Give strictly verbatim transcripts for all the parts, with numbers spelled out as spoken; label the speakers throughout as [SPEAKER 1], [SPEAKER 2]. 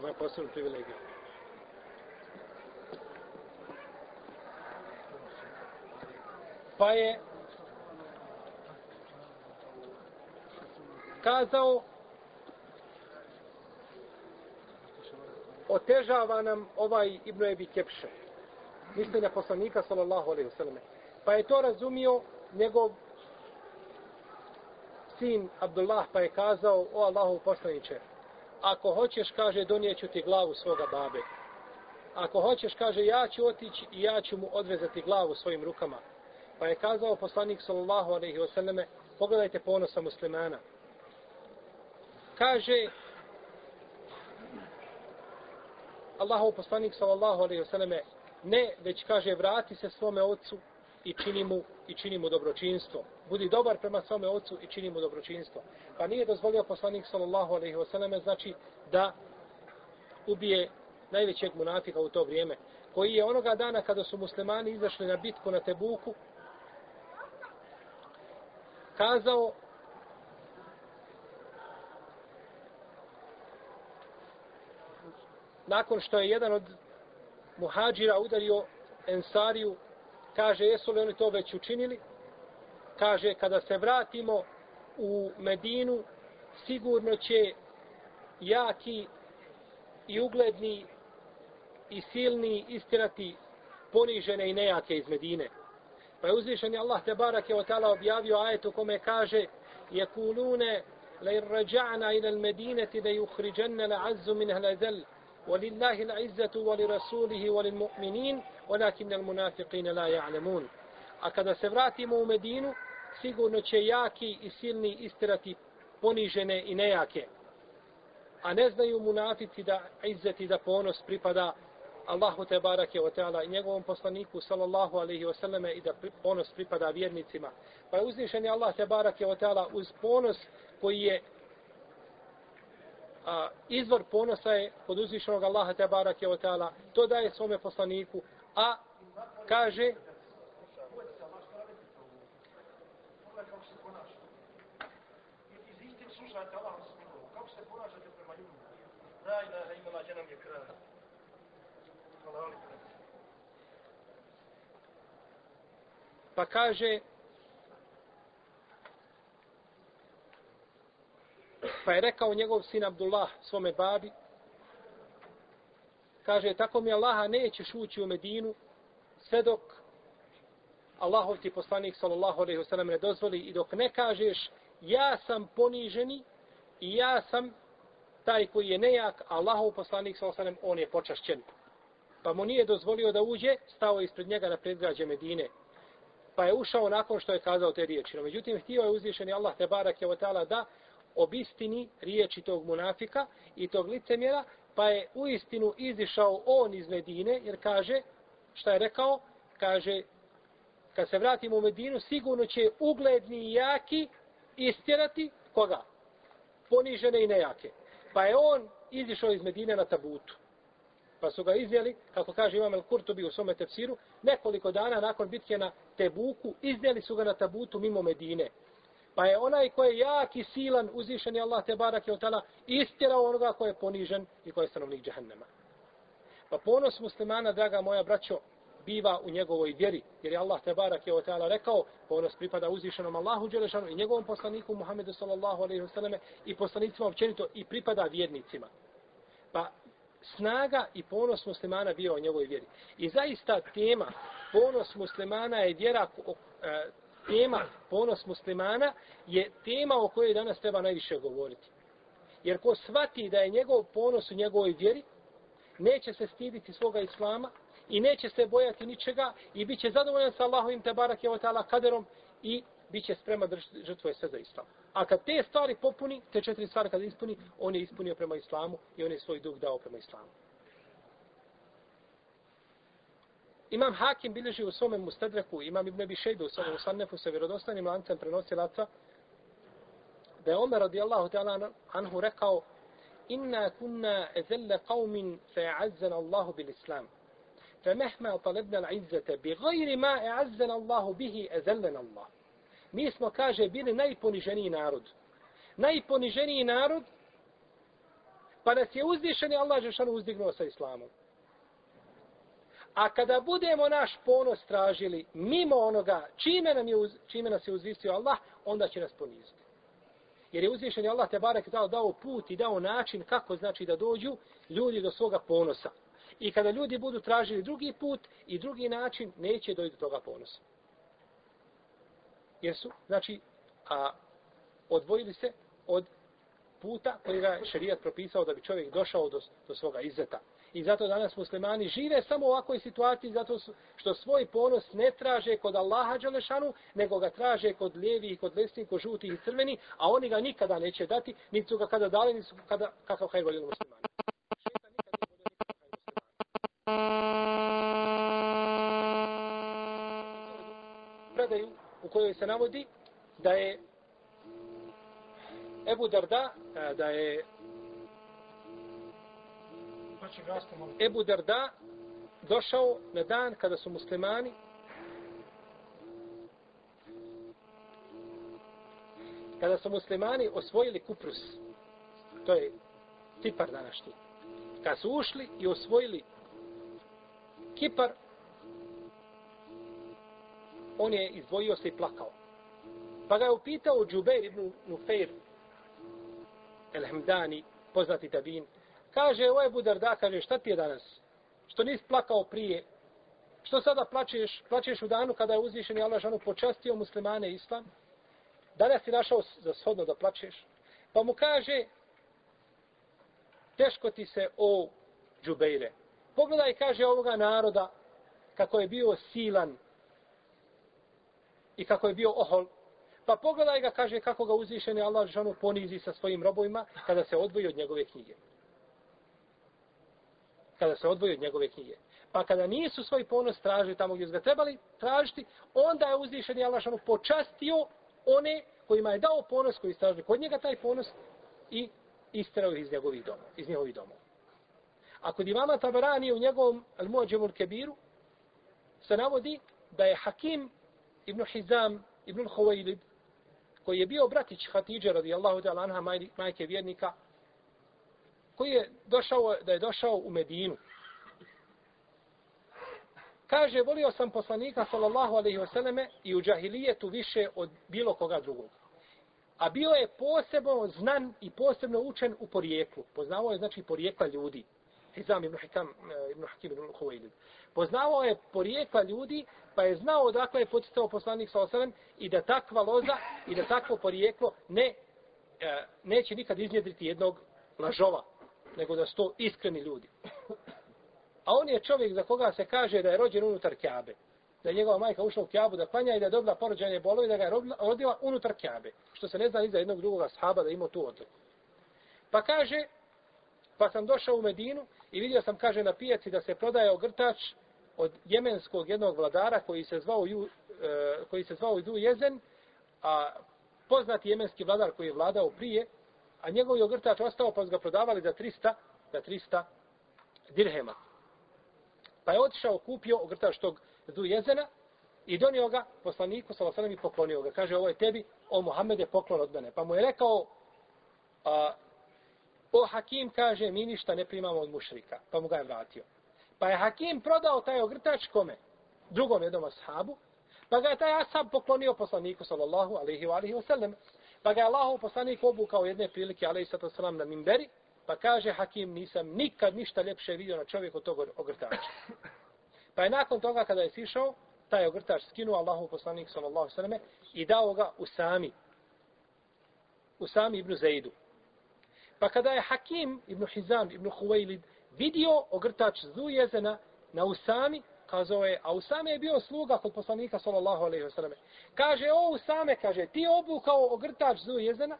[SPEAKER 1] To je posebno privilegija. Pa je kazao otežava nam ovaj Ibn Ebi Kepše. Misli na poslanika sallallahu alejhi ve selleme. Pa je to razumio njegov sin Abdullah, pa je kazao: o Allahov poslaniče, ako hoćeš, kaže, donijeću ti glavu svoga babe. Ako hoćeš, kaže, ja ću otići i ja ću mu odrezati glavu svojim rukama. Pa je kazao poslanik sallallahu alejhi ve selleme: pogledajte ponosa muslimana. Kaže Allahov poslanik sallallahu alejhi ve selleme: ne, već kaže, vrati se svome ocu i čini mu, i čini mu dobročinstvo. Budi dobar prema svome ocu i čini mu dobročinstvo. Pa nije dozvolio poslanik sallallahu alejhi ve selleme, znači, da ubije najvećeg munafika u to vrijeme, koji je onoga dana kada su muslimani izašli na bitku na Tebuku, kazao: nakon što je jedan od muhađira udario Ensariju, kaže: jesu li oni to već učinili? Kaže: kada se vratimo u Medinu, sigurno će jaki i ugledni i silni istirati ponižene i nejake iz Medine. Pa je uzvišeni Allah tebarake ve taala objavio ajet u kome kaže: jekulune la irja'na ila al-medinati la yukhrijanna al-'azzu minha al-adall ولله العزة ولرسوله وللمؤمنين ولكن المنافقين لا يعلمون. A kada se vratimo u Medinu, sigurno će jaki i silni istirati ponižene i nejake. A ne znaju munafici da izzet i da ponos pripada Allahu tebarake ve taala i njegovom poslaniku sallallahu alejhi ve selleme i da ponos pripada vjernicima. Pa je uzvišeni Allah tebarake ve taala uz ponos koji je a, izvor ponosa je kod uzvišenog Allaha tebarake ve taala, to daje svome poslaniku, a kaže
[SPEAKER 2] kako se ponašate prema ljudima. La ilaha illallah, dženam je kraj.
[SPEAKER 1] Pa kaže, pa je rekao njegov sin Abdullah svome babi, kaže: tako mi Allaha, nećeš ući u Medinu sve dok Allahov ti poslanik sallallahu alejhi ve sellem ne dozvoli i dok ne kažeš: ja sam poniženi i ja sam taj koji je nejak, Allahov poslanik sallallahu alejhi ve sellem, on je počašćen. Pa mu nije dozvolio da uđe, stao ispred njega na predgrađe Medine. Pa je ušao nakon što je kazao te riječi. No, međutim, htio je uzvišeni Allah tebarake ve taala da obistini riječi tog munafika i tog licemjera, pa je u istinu izišao on iz Medine, jer kaže, šta je rekao? Kaže: kad se vratimo u Medinu, sigurno će ugledni i jaki istjerati koga? Ponižene i nejake. Pa je on izišao iz Medine na tabutu. Pa su ga iznijeli, kako kaže Imam el-Kurtubi u svome tefsiru, nekoliko dana nakon bitke na Tebuku, iznijeli su ga na tabutu mimo Medine. Pa je onaj koji je jak i silan, uzvišen je Allah tebarake ve taala, istjerao onoga koji je ponižen i koji je stanovnik džehennema. Pa ponos muslimana, draga moja braćo, biva u njegovoj vjeri, jer je Allah tebarake ve taala rekao: ponos pripada uzvišenom Allahu dželešanu i njegovom poslaniku Muhammedu sallallahu alejhi ve selleme i poslanicima općenito, i pripada vjernicima. Pa snaga i ponos muslimana bio u njegovoj vjeri. I zaista tema ponos muslimana je vjera, tema ponos muslimana je tema o kojoj danas treba najviše govoriti. Jer ko shvati da je njegov ponos u njegovoj vjeri, neće se stiditi svoga islama i neće se bojati ničega i bit će zadovoljan sa Allahovim tebarake ve taala kaderom i bit će spreman da žrtvuje sve za islam. A kad te stvari popuni, te četiri stvari kad ispuni, on je ispunio prema islamu i on je svoj dug dao prema islamu. Imam Hakim bilježi u svome Mustadreku, Imam Ibn Abi Šejbe u svome Musannefu sa vjerodostojnim lancem prenosilaca, da je Omer radijallahu ta'ala anhu rekao: inna kunna ezelle qavmin fe'azzana Allahu bil islam. فمهما طلبنا العزة بغير ما أعزنا الله به أذلنا الله. Mi smo, kaže, bili najponiženiji narod. Najponiženiji narod, Pa nas je uzvišeni Allah dželešanu uzdignuo sa islamom. A kada budemo naš ponos tražili mimo onoga čime, nam je uz, čime nas je uzvisio Allah, onda će nas poniziti. Jer je uzvišeni Allah te barek dao, dao put i dao način kako znači da dođu ljudi do svoga ponosa. I kada ljudi budu tražili drugi put i drugi način, neće doći do toga ponosa. Jer su, znači, a, odvojili se od puta koji ga je šerijat propisao da bi čovjek došao do, do svoga izzeta. I zato danas muslimani žive samo u ovakvoj situaciji, zato što svoj ponos ne traže kod Allaha dželešanu, nego ga traže kod lijevih, kod desnih, kod žutih i crvenih, a oni ga nikada neće dati, niti su ga kada dali, niti su kada, kakav hajr volili muslimani. Šeitan nikad ne volio nikakav hajr muslimani. Predaju u kojoj se navodi da je Ebu Darda, da je Ebu Darda došao na dan kada su muslimani kada su muslimani osvojili Kuprus, to je Cipar današnji. Kad su ušli i osvojili Kipar, on je izdvojio se i plakao. Pa ga je upitao Džubeir ibn Nufeir el-Hamdani, poznati tabin. Kaže, o Ebu Darda, kaže, šta ti je danas? Što nisi plakao prije? Što sada plačeš? Plačeš u danu kada je uzvišeni Allah žanu počastio muslimane i islam? Danas si našao za shodno da plačeš? Pa mu kaže, teško ti se, o Džubeire. Pogledaj, kaže, ovoga naroda, kako je bio silan i kako je bio ohol. Pa pogledaj ga, kaže, kako ga uzvišeni Allah žanu ponizi sa svojim robovima kada se odvoji od njegove knjige. Kada se odvoji od njegove knjige. Pa kada nisu svoj ponos tražili tamo gdje su ga trebali tražiti, onda je uzvišeni Allah žanu počastio one kojima je dao ponos, koji tražili kod njega taj ponos i isterao iz njegovih doma, iz njegovih domova. A kod imama Tabarani u njegovom Al-Mu'adžamul Kebiru se navodi da je Hakim ibn Hizam ibn Huwailid, koji je bio bratić Hatidže radijallahu ta'ala anha, majke vjernika, koji je došao, da je došao u Medinu. Kaže, volio sam poslanika sallallahu alejhi ve selleme i u džahilijetu više od bilo koga drugog. A bio je posebno znan i posebno učen u porijeklu. Poznavao je znači porijekla ljudi. Hizam ibn Hikam ibn Hakim ibn Huwailid. Poznavao je porijekla ljudi, pa je znao odakle je poticao poslanik sallallahu alejhi ve sellem i da takva loza i da takvo porijeklo ne e, neće nikad iznjedriti jednog lažova, nego da su to iskreni ljudi. A on je čovjek za koga se kaže da je rođen unutar Kjabe. Da je njegova majka ušla u Kjabu da klanja i da je dobila porođajne bolove, da ga je rodila unutar Kjabe. Što se ne zna ni za jednog drugog ashaba da imao tu odliku. Pa kaže, pa sam došao u Medinu i vidio sam, kaže, na pijaci da se prodaje ogrtač od jemenskog jednog vladara koji se zvao, ju, e, koji se zvao Zu Jezen, a poznati jemenski vladar koji je vladao prije, a njegov ogrtač ostao pa su ga prodavali za trista, za trista dirhema. Pa je otišao, kupio ogrtač tog Zu Jezena i donio ga poslaniku sallallahu alejhi ve sellem i poklonio ga. Kaže, ovo je tebi, o Muhammede, poklon od mene. Pa mu je rekao, a, o Hakim, kaže, mi ništa ne primamo od mušrika. Pa mu ga je vratio. Pa je Hakim prodao taj ogrtač kome? Drugom jednom ashabu. Pa ga je taj ashab poklonio poslaniku sallallahu alejhi ve sellem. Pa ga je Allahov poslanik obukao jedne prilike, alejhiselatu selam, na minberi. Pa kaže Hakim, nisam nikad ništa ljepše vidio na čovjeku tog ogrtača. Pa je nakon toga kada je sišao, taj ogrtač skinuo Allahov poslanik sallallahu alejhi ve selleme i dao ga Usami. Usami ibn Zaidu. Pa kada je Hakim ibn Hizam ibn Huwailid vidio ogrtač Zu Jezena na Usami, kazao je, a Usame je bio sluga kod poslanika sallallahu alejhi ve selleme. Kaže, o Usame, kaže, ti je obukao ogrtač Zu Jezena?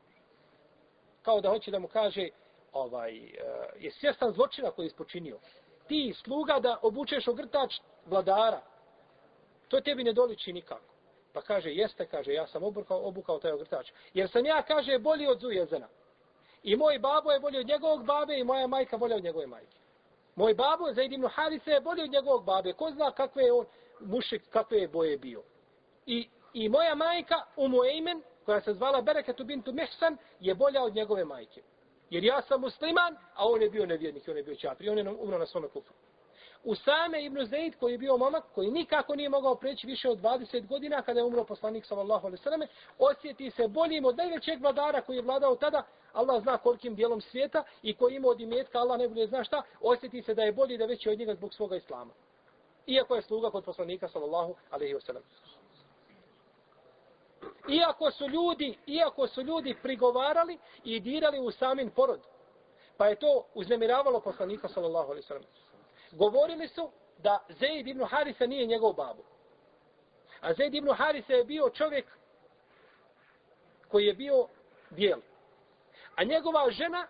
[SPEAKER 1] Kao da hoće da mu kaže, ovaj, je svjestan zločina koji je ispočinio. Ti, sluga, da obučeš ogrtač vladara. To tebi ne doliči nikako. Pa kaže, jeste, kaže, ja sam obukao, obukao taj ogrtač. Jer sam ja, kaže, bolji od Zu Jezena. I moj babo je bolji od njegovog babe i moja majka bolja od njegove majke. Moj babo, Zaid ibn Harise, je bolji od njegovog babe. Ko zna kakve je on mušik, kakve je boje bio. I, i moja majka, Umu Ejmen, koja se zvala Bereketu bintu Mihsan, je bolja od njegove majke. Jer ja sam musliman, a on je bio nevjernik, on je bio čafir, i on je umro na svome kufru. Usame ibn Zaid, koji je bio momak, koji nikako nije mogao preći više od dvadeset godina, kada je umro poslanik sallallahu alejhi ve selleme, osjeti se boljim od najvećeg vladara koji je vladao tada, Allah zna kolikim dijelom svijeta, i koji ima od imetka, Allah ne bude zna šta, osjeti se da je bolji, da veći od njega zbog svoga islama. Iako je sluga kod poslanika sallallahu alejhi ve sellem. Iako su ljudi, iako su ljudi prigovarali i dirali u samin porod, pa je to uznemiravalo poslanika sallallahu alejhi ve sellem. Govorili su da Zaid ibn Harisa nije njegov babo. A Zaid ibn Harisa je bio čovjek koji je bio bijel. A njegova žena,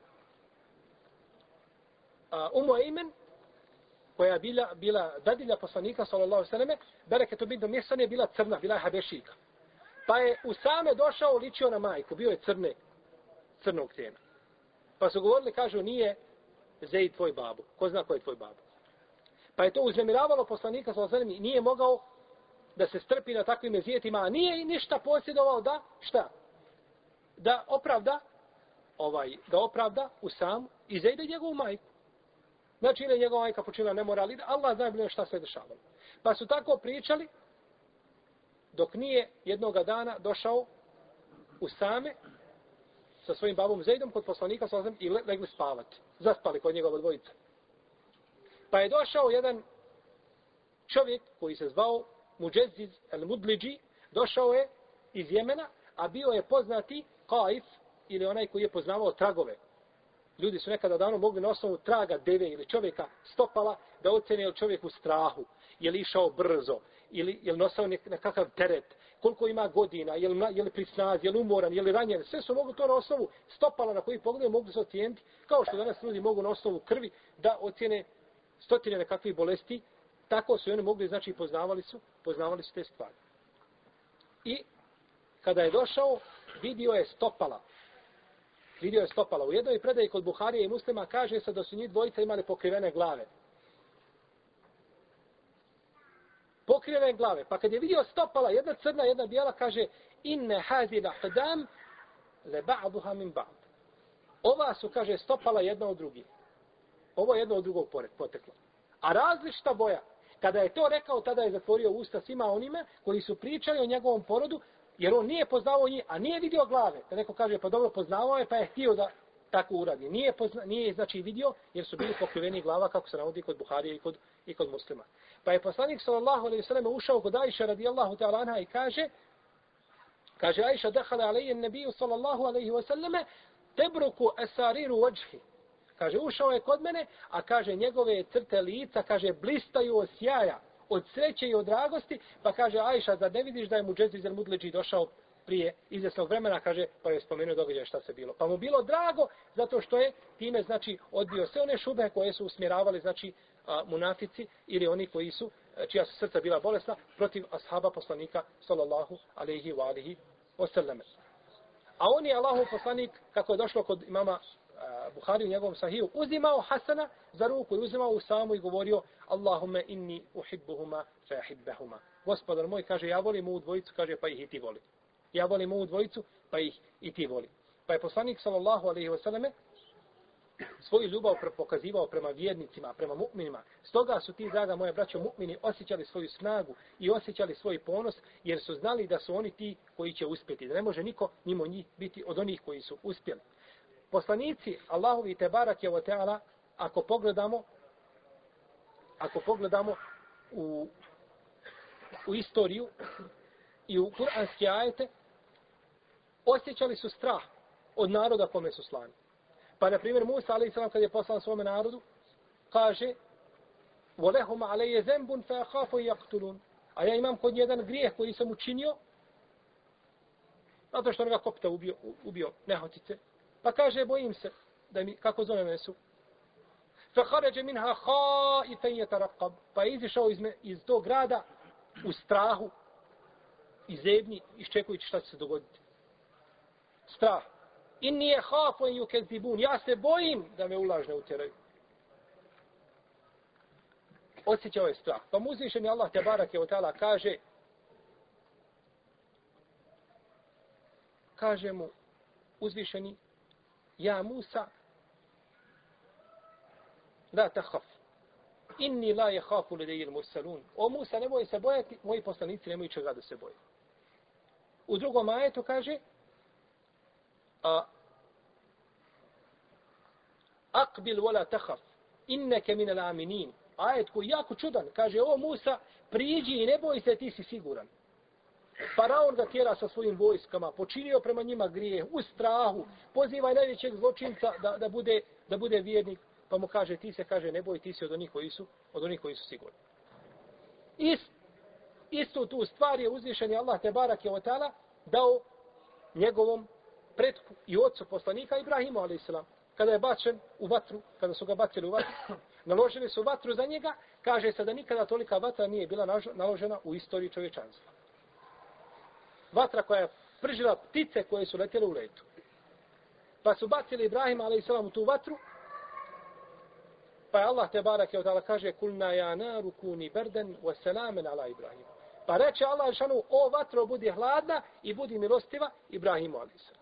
[SPEAKER 1] uh, Umu Ejmen, koja je bila, bila dadilja poslanika, sallallahu alejhi ve selleme, Bereketu bint Mihsan je bila crna, bila je habešika. Pa je Usame došao, ličio na majku, bio je crne, crnog tijena. Pa su govorili, kažu, nije Zaid tvoj babo. Ko zna ko je tvoj babo? Pa je to uznemiravalo poslanika, sallallahu alejhi ve sellem, i nije mogao da se strpi na takvim ezijetima, a nije ništa posjedovao da, šta? Da opravda, ovaj, da opravda Usamu i Zaida njegovu majku. Znači, ili njegova majka počinila nemoral, Allah zna bilo šta se dešavalo. Pa su tako pričali, dok nije jednoga dana došao Usame sa svojim babom Zaidom kod poslanika sallallahu alejhi ve sellem i legli spavati. Zaspali kod njegova dvojica. Pa je došao jedan čovjek koji se zvao Muđeziz el-Mudliđi, došao je iz Jemena, a bio je poznati Kaif, ili onaj koji je poznavao tragove. Ljudi su nekada davno mogli na osnovu traga deve ili čovjeka stopala da ocene je li čovjek u strahu, je li išao brzo, ili je li nosao nekakav teret, koliko ima godina, je li, je li pri snazi, je li umoran, je li ranjen. Sve su mogli to na osnovu stopala na koji pogledaju mogli se ocijeniti, kao što danas ljudi mogu na osnovu krvi da ocjene stotine nekakvih bolesti. Tako su oni mogli, znači poznavali su, poznavali su te stvari. I kada je došao, vidio je stopala. Vidio je stopala. U jednoj predaji kod Buharije i Muslima kaže se da su njih dvojica imali pokrivene glave. Pokrivene glave. Pa kad je vidio stopala, jedna crna, jedna bijela, kaže inne hazi l'aqdam le ba'duha min ba'd. Ova su, kaže, stopala jedna od drugih. Ovo je jedno od drugog poteklo. A različita boja. Kada je to rekao, tada je zatvorio usta svima onima koji su pričali o njegovom porodu, jer on nije poznavao njih, a nije vidio glave. Da neko kaže, pa dobro, poznavao je, pa je htio da tako uradi. Nije, pozna, nije znači vidio, jer su bili pokriveni glava, kako se navodi kod Buharije i kod, i kod Muslima. Pa je poslanik, sallallahu alejhi ve sellem, ušao kod Ajša, radijallahu ta'ala anha, i kaže, kaže Ajša, dehala alejhi nabiju, sallallahu alejhi ve selleme, tebruku esariru vajhi. Kaže, ušao je kod mene, a kaže, njegove crte lica, kaže, blistaju od sjaja, od sreće i od dragosti, pa kaže, Ajša, zar ne vidiš da je Muđeziz el-Mudliđi došao prije izvjesnog vremena, kaže, pa je spomenuo događaj šta se bilo. Pa mu bilo drago, zato što je time, znači, odbio sve one šube koje su usmjeravali, znači, a, munafici ili oni koji su, čija su srca bila bolesna, protiv ashaba poslanika, sallallahu alejhi wa alihi wasallam. A on je Allahov poslanik, kako je došlo kod imama Buhari u njegovom sahiju, uzimao Hasana za ruku i uzimao Usamu i govorio Allahumme inni uhibbuhuma fa ahibbahuma. Gospodar moj, kaže, ja volim ovu dvojicu, kaže, pa ih i ti voli. Ja volim ovu dvojicu, pa ih i ti voli. Pa je poslanik, sallallahu alejhi ve selleme, svoju ljubav pokazivao prema vjernicima, prema mu'minima. Stoga su ti, draga moja braćo, mu'mini osjećali svoju snagu i osjećali svoj ponos, jer su znali da su oni ti koji će uspjeti. Da ne može niko mimo njih biti od onih koji su uspjeli. Poslanici Allahovi tebarak je o teala, ako pogledamo, ako pogledamo u, u istoriju i u kuranske ajete, osjećali su strah od naroda kome su slani. Pa, na primjer, Musa, alejhi selam, kad je poslan svome narodu, kaže وَلَهُمْ عَلَيَّ ذَنْبٌ فَأَخَافُ يَقْتُلُونَ. A ja imam kod jedan grijeh koji sam učinio, zato što on ga kopta ubio, ubio nehotice. Pa kaže, bojim se da mi, kako zove me su. فَخَرَجَ مِنْهَا خَائِفًا يَتَرَقَّبْ. Pa je izišao iz, iz tog grada u strahu i zebnji, iščekujući šta će se dogoditi. Strah. Inni je hafu en yukezibun. Ja se bojim da me ulažne utjeraju. Osjećao je strah. Pa mu uzvišeni Allah te barake od ta'ala kaže, kaže mu uzvišeni, ja Musa, la tahaf, inni la jehafu ledejil mursalun. O Musa, nemoj se bojati, moji poslanici nemoj čega da se boje. U drugom ajetu kaže, a, akbil wala tahaf, inneke minel aminin. Ajet koji je jako čudan. Kaže, o Musa, priđi i ne boj se, ti si siguran. Faraon ga tjera sa svojim vojskama, počinio prema njima grijeh, u strahu, poziva najvećeg zločinca da, da, bude, da bude vjernik, pa mu kaže, ti se, kaže, ne boj, ti si od onih koji su, od onih koji su sigurni. Ist, istu tu stvar je uzvišeni Allah te barake o ta'ala dao njegovom pretku i ocu poslanika Ibrahimu alejhi kada je bačen u vatru, kada su ga bacili u vatru, naložili su vatru za njega, kaže se da nikada tolika vatra nije bila naložena u istoriji čovječanstva. Vatra koja je pržila ptice koje su letjele u letu. Pa su bacili Ibrahima alejhi u tu vatru, pa je Allah te barake o ta'ala kaže kulna ja naru kuni berden wa salamen ala Ibrahim. Pa reče Allah šanu, o vatro budi hladna i budi milostiva Ibrahimu alejhi selam.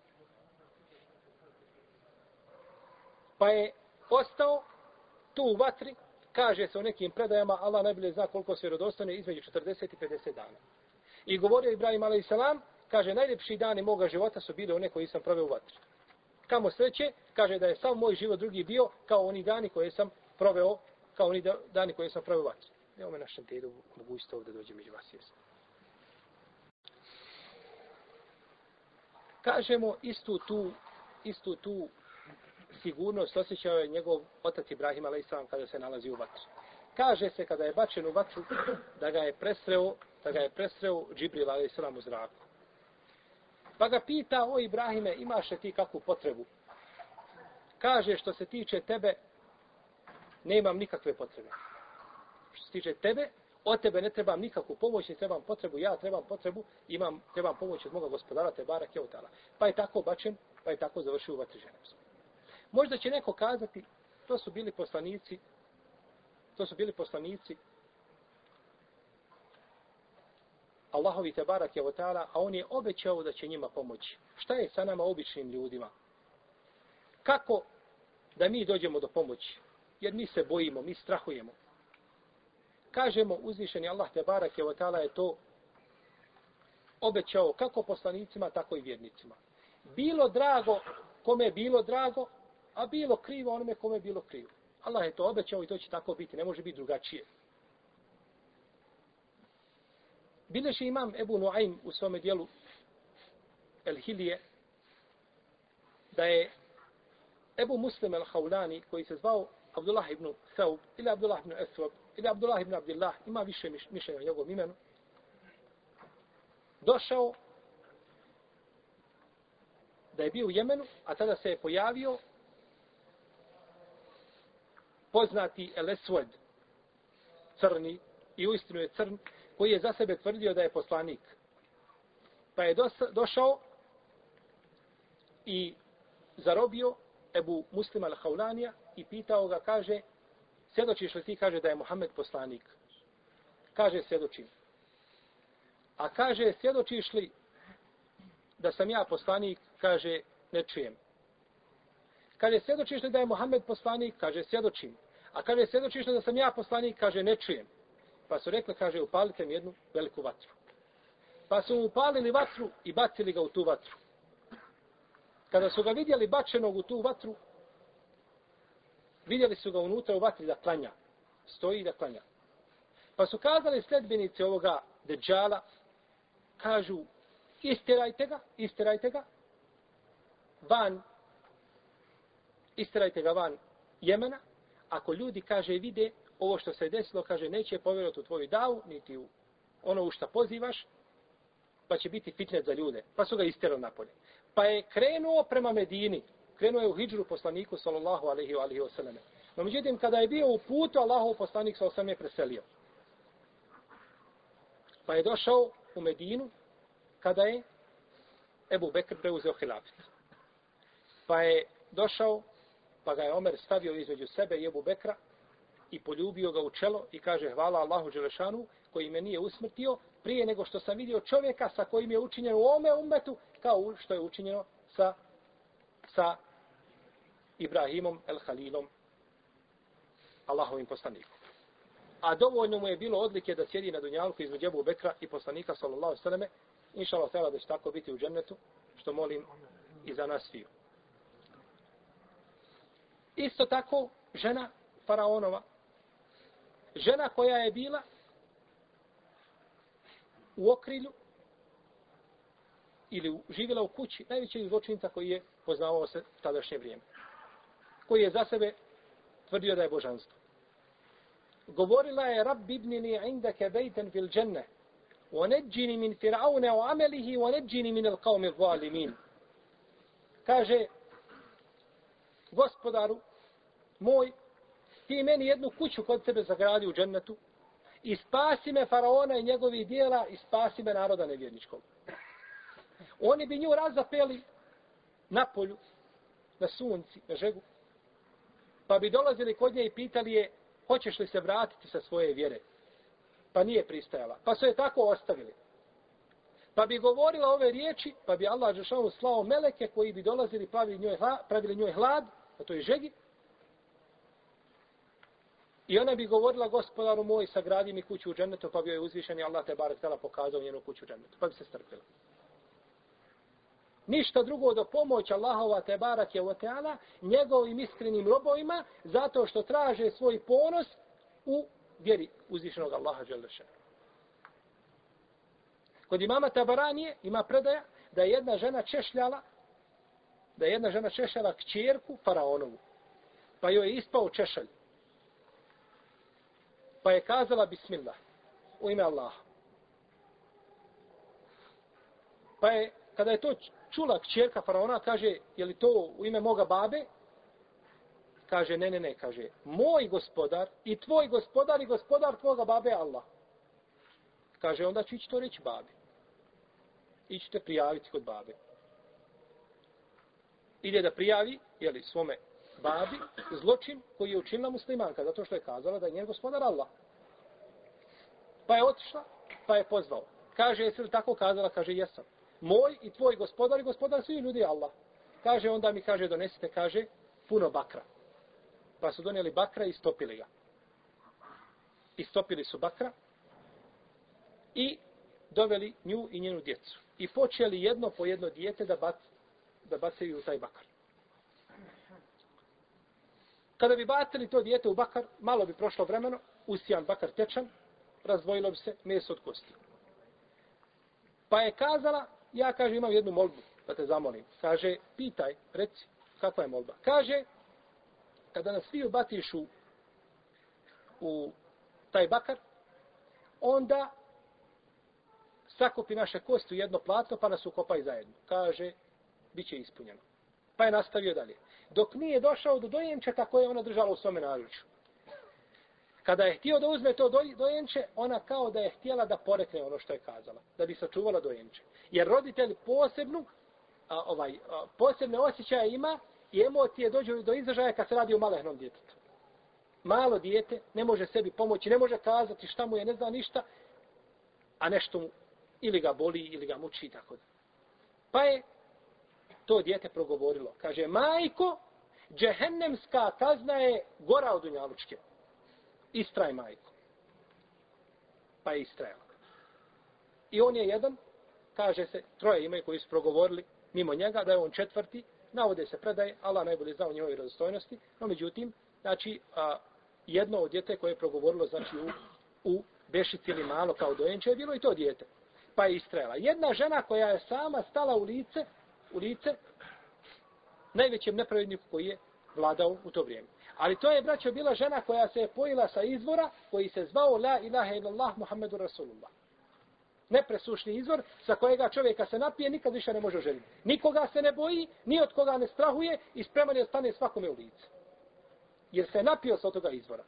[SPEAKER 1] Pa je ostao tu u vatri, kaže se u nekim predajama, Allah najbolje zna koliko se vjerodostojno, između četrdeset i pedeset dana. I govorio Ibrahim alejhi selam, kaže, najljepši dani moga života su bili one koji sam proveo u vatri. Kamo sreće, kaže da je sam moj život drugi bio kao oni dani koje sam proveo, kao oni dani koje sam proveo u vatri. Evo me našem tedu mogućstvo ovdje dođe među vas jesno. Kažemo istu tu, istu tu sigurnost osjećao je njegov otac Ibrahim alejhi selam kada se nalazi u vatri. Kaže se kada je bačen u vatru da ga je presreo, da ga je presreo Džibril alejhi selam u zraku. Pa ga pita, o Ibrahime, imaš li ti kakvu potrebu? Kaže, što se tiče tebe, nemam nikakve potrebe. Što se tiče tebe, od tebe ne trebam nikakvu pomoć, ne trebam potrebu, ja trebam potrebu, imam, trebam pomoć od moga gospodara, te barake od ta'ala. Pa je tako bačen, pa je tako završio u vatri ženevskom. Možda će neko kazati, to su bili poslanici, to su bili poslanici Allahovi te barake o ta'ala, a on je obećao da će njima pomoći. Šta je sa nama običnim ljudima? Kako da mi dođemo do pomoći? Jer mi se bojimo, mi strahujemo. Kažemo, uzvišeni Allah te barake o ta'ala je to obećao kako poslanicima, tako i vjernicima. Bilo drago kome je bilo drago, a bilo krivo onome kome je bilo krivo. Allah je to obećao i to će tako biti, ne može biti drugačije. Bileši imam Ebu Nuaym u svome dijelu El Hilije da je Ebu Muslim el-Haulani koji se zvao Abdullah ibn Thawb ili Abdullah ibn Aswab ili Abdullah ibn Abdillah, ima više mišljenja o njegovom imenu, došao da je bio u Jemenu, a tada se je pojavio poznati El-Eswad, crni, i uistinu je crn, koji je za sebe tvrdio da je poslanik. Pa je došao i zarobio Ebu Muslima al-Haulanija i pitao ga, kaže, svjedočiš li ti, kaže, da je Muhammed poslanik? Kaže, svjedočim. A kaže, svjedočiš li da sam ja poslanik? Kaže, ne čujem. Kaže, svjedočiš li da je Muhammed poslanik? Kaže, svjedočim. A kaže, svjedočiš li da sam ja poslanik? Kaže, ne čujem. Pa su rekli, kaže, upalite mi jednu veliku vatru. Pa su mu upalili vatru i bacili ga u tu vatru. Kada su ga vidjeli bačenog u tu vatru, vidjeli su ga unutra u vatri da klanja. Stoji da klanja. Pa su kazali sledbenici ovoga Dejjala, kažu, istirajte ga, istirajte ga, van, istirajte ga van Jemena, ako ljudi, kaže, vide ovo što se je desilo, kaže, neće povjerovati u tvoju davu, niti u ono u što pozivaš, pa će biti fitnet za ljude. Pa su ga istirali napolje. Pa je krenuo prema Medini, krenuo je u hidžru poslaniku, sallallahu alaihi wa alihi wa sallam. No međutim, kada je bio u putu, Allahov poslanik, sallallahu alaihi wa sallam, je preselio. Pa je došao u Medinu, kada je Ebu Bekr preuzeo hilafet. Pa je došao, pa ga je Omer stavio između sebe i Ebu Bekra i poljubio ga u čelo i kaže, hvala Allahu Đelešanu koji me nije usmrtio prije nego što sam vidio čovjeka sa kojim je učinjeno u ome ummetu kao što je učinjeno sa, sa Ibrahimom el Halilom, Allahovim poslanikom. A dovoljno mu je bilo odlike da sjedi na dunjalku između Ebu Bekra i poslanika sallallahu alejhi ve selleme, inshallah ta'ala da će tako biti u džennetu, što molim i za nas sviju. Isto tako žena faraonova, žena koja je bila u okrilju ili živjela u kući najvećeg zločinca koji je poznavao se u tadašnje vrijeme, koji je za sebe tvrdio da je božanstvo. Govorila je: Rabbi ibnini indaka bejten fil dženne, wa neđini min fir'aune wa amelihi, wa neđini min al qavmi zalimin. Kaže: Gospodaru moj, ti meni jednu kuću kod sebe zagradi u džennetu i spasi me faraona i njegovih dijela i spasi me naroda nevjerničkog. Oni bi nju razapeli na polju, na sunci, na žegu, pa bi dolazili kod nje i pitali je: hoćeš li se vratiti sa svoje vjere? Pa nije pristajala. Pa su je tako ostavili. Pa bi govorila ove riječi, pa bi Allah dželešanu slao meleke koji bi dolazili, pravili njoj, pravili njoj hlad na toj žegi. I ona bi govorila: Gospodaru moj, sagradi mi kuću u džennetu, pa bi joj uzvišeni Allah te barek tela pokazao njenu kuću u džennetu. Pa bi se strpila. Ništa drugo do pomoć Allahova te barak je wa ta'ala njegovim iskrenim robovima, zato što traže svoj ponos u vjeri uzvišenog Allaha dželle šanu. Kod imama Tabaranije ima predaja da je jedna žena češljala, da je jedna žena češljala kćerku faraonovu, pa joj je ispao češalj. Pa je kazala bismillah, u ime Allaha. Pa je, kada je to čula kćerka faraona, kaže: je li to u ime moga babe? Kaže: ne, ne, ne, kaže: moj gospodar i tvoj gospodar i gospodar tvoga babe je Allah. Kaže: onda ću ići to reći babi. Ići te prijaviti kod babe. Ide da prijavi, jeli, svome babi zločin koji je učinila muslimanka, zato što je kazala da je njen gospodar Allah. Pa je otišla, pa je pozvao. Kaže: jesi li tako kazala? Kaže: jesam. Moj i tvoj gospodar i gospodar svi ljudi Allah. Kaže: onda mi, kaže, donesite, kaže, puno bakra. Pa su donijeli bakra i istopili ga. Istopili su bakra i doveli nju i njenu djecu. I počeli jedno po jedno dijete da, bac, da bacaju u taj bakar. Kada bi bacili to dijete u bakar, malo bi prošlo vremeno, usijan bakar tečan, razdvojilo bi se meso od kosti. Pa je kazala: ja, kaže, imam jednu molbu da te zamolim. Kaže: pitaj, reci, kakva je molba? Kaže: kada nas svi ubaciš u, u taj bakar, onda sakupi naše kosti u jedno platno, pa nas ukopaj zajedno. Kaže: bit će ispunjeno. Pa je nastavio dalje. Dok nije došao do dojenčeta koje je ona držala u svome naručju. Kada je htio da uzme to dojenče, ona kao da je htjela da porekne ono što je kazala, da bi sačuvala dojenče. Jer roditelj posebnu, a, ovaj, a, posebne osjećaje ima i emocije dođu do izražaja kad se radi o malehnom djetetu. Malo dijete ne može sebi pomoći, ne može kazati šta mu je, ne zna ništa, a nešto mu ili ga boli ili ga muči i tako da. Pa je to dijete progovorilo. Kaže: majko, džehennemska kazna je gora od dunjalučke. Istraj, majko. Pa je istrajala. I on je jedan, kaže se, troje imaju koji su progovorili mimo njega, da je on četvrti, navode se predaje, Allah najbolje zna o njegovoj razostojnosti, no međutim, znači, a, jedno od djete koje je progovorilo, znači, u, u bešici ili malo kao dojenče je bilo i to dijete. Pa je istrajala. Jedna žena koja je sama stala u lice, u lice najvećem nepravedniku koji je vladao u to vrijeme. Ali to je, braćo, bila žena koja se je pojila sa izvora koji se zvao La ilaha illallah Muhammedu Rasulullah. Nepresušni izvor sa kojega čovjeka se napije, nikad više ne može oženiti. Nikoga se ne boji, ni od koga ne strahuje i spreman je stane svakome u lice. Jer se je napio sa toga izvora.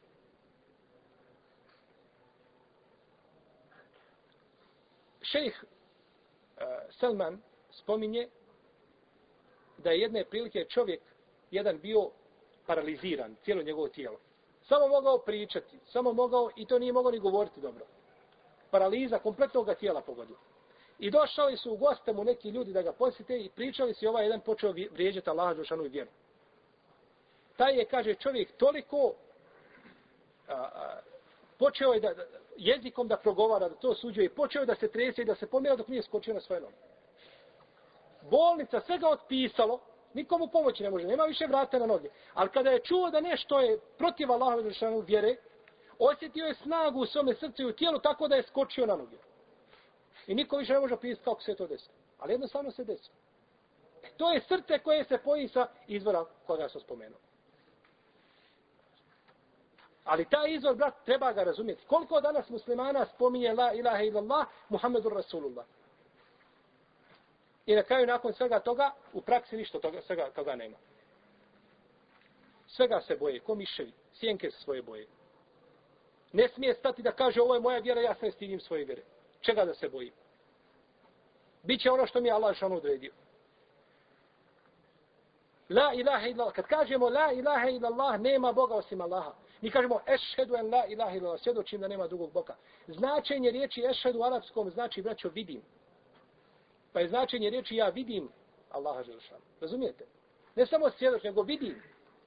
[SPEAKER 1] Šejh uh, Salman spominje da je jedne prilike čovjek jedan bio paraliziran, cijelo njegovo tijelo. Samo mogao pričati, samo mogao, i to nije mogao ni govoriti dobro. Paraliza kompletnog ga tijela pogodila. I došali su u goste mu neki ljudi da ga posjete i pričali se, ovaj jedan počeo vrijeđati Allaha dželešanu i vjeru. taj je, kaže, čovjek toliko a, a, počeo je da, da, jezikom da progovara, da to suđuje, i počeo da se trese i da se pomjera dok nije skočio na svoje noge. Bolnica sve ga otpisalo, nikomu pomoći ne može, nema više vrata na noge. Ali kada je čuo da nešto je protiv Allahove dželešanu vjere, osjetio je snagu u svome srcu i u tijelu tako da je skočio na noge. I niko više ne može pisati kako se to desilo. Ali jednostavno se desilo. E, to je srce koje se poji sa izvora koga sam spomenuo. Ali taj izvor, brat, treba ga razumjeti. Koliko danas muslimana spominje la ilaha illallah, Muhammedur Rasulullah. I na kraju, nakon svega toga, u praksi ništa toga, svega toga nema. Svega se boje, ko miševi, sjenke se svoje boje. Ne smije stati da kaže ovo je moja vjera, ja se ne stidim svoje vjere. Čega da se bojim? Biće ono što mi je Allah šano odredio. La ilaha illallah. Kad kažemo la ilaha illallah, nema Boga osim Allaha. Mi kažemo ešhedu en la ilaha illallah, svjedočim da nema drugog Boga. Značenje riječi ešhedu u arapskom znači, braćo, vidim. Pa je značenje riječi ja vidim Allaha dželešanu. Razumijete? Ne samo svjedočim, nego vidim.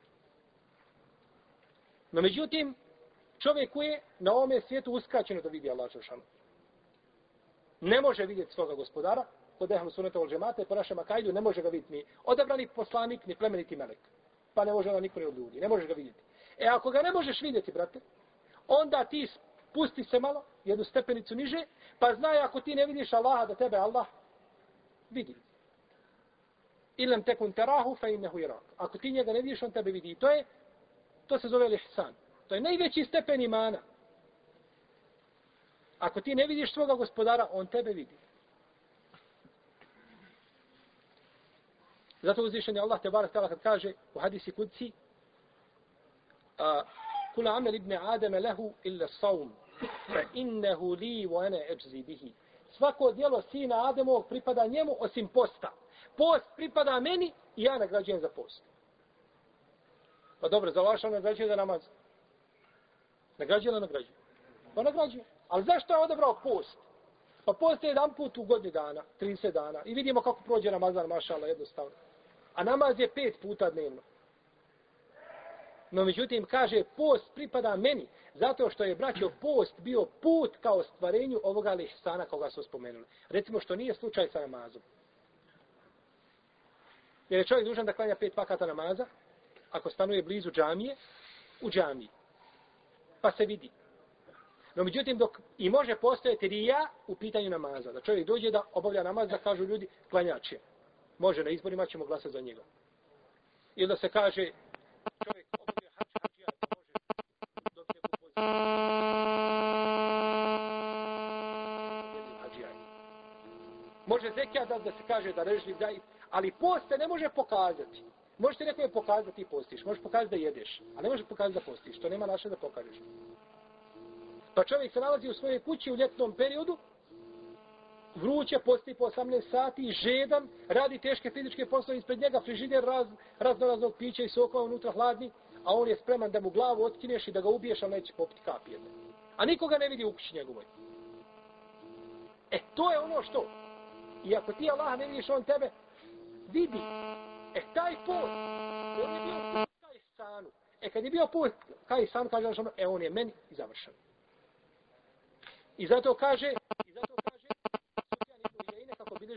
[SPEAKER 1] No međutim, čovjeku je na ovome svijetu uskraćeno da vidi Allaha dželešanu. Ne može vidjeti svoga gospodara, kod ehlu sunneta wal džemata, po našem akaidu, ne može ga vidjeti ni odabrani poslanik, ni plemeniti melek. Pa ne može ga niko ni od ljudi, ne možeš ga vidjeti. E ako ga ne možeš vidjeti, brate, onda ti spusti se malo, jednu stepenicu niže, pa znaj ako ti ne vidiš Allaha, da tebe Allah vidi. Ilem tekun terahu fe innehu irak. Ako ti njega ne vidiš, on tebe vidi. I to je, to se zove lihsan. To je najveći stepen imana. Ako ti ne vidiš svoga gospodara, on tebe vidi. Zato uzvišen je Allah te barak tala kad kaže u hadisi kudci kula amel ibn Adama lehu illa saum fa innehu li wa ana ajzi bihi. Svako djelo sina Ademovog pripada njemu osim posta. Post pripada meni i ja nagrađujem za post. Pa dobro, za vaša nagrađuje za namaz. Nagrađuje ili nagrađuje? Pa nagrađuje. Ali zašto je odabrao post? Pa post je jedan put u godini dana, trideset dana. I vidimo kako prođe Ramazan, mašallah, jednostavno. A namaz je pet puta dnevno. No međutim, kaže, post pripada meni, zato što je, braćo, post bio put kao stvarenju ovoga lihsana koga su spomenuli. Recimo što nije slučaj sa namazom. Jer je čovjek dužan da klanja pet vakata namaza, ako stanuje blizu džamije, u džamiji. Pa se vidi. No međutim, dok i može postojati rija u pitanju namaza, da čovjek dođe da obavlja namaz, da kažu ljudi, klanjač je. Može, na izborima ćemo glasati za njega. Ili da se kaže, čovjek obavlja hač, hađija, može dobiti neku poziciju. Može zekija da, da se kaže da režli daj, ali post se ne može pokazati. Možete nekome pokazati da ti postiš, možeš pokazati da jedeš, a ne možeš pokazati da postiš, to nema naše da pokažeš. Pa čovjek se nalazi u svojoj kući u ljetnom periodu, vruće, posti po osamnaest sati, žedan, radi teške fizičke poslove, ispred njega frižider raz, raznoraznog pića i sokova unutra hladni, a on je spreman da mu glavu otkineš i da ga ubiješ, ali neće popiti kapi jedne. A nikoga ne vidi u kući njegovoj. E, to je ono što. I ako ti Allah ne vidiš, on tebe vidi. E, taj post, on je bio post kaj sanu. E, kad je bio post kaj sanu, kaže ono, e, on je meni i završen. I zato kaže, i zato kaže, Sufjan ibn Uyeyne kako bilježi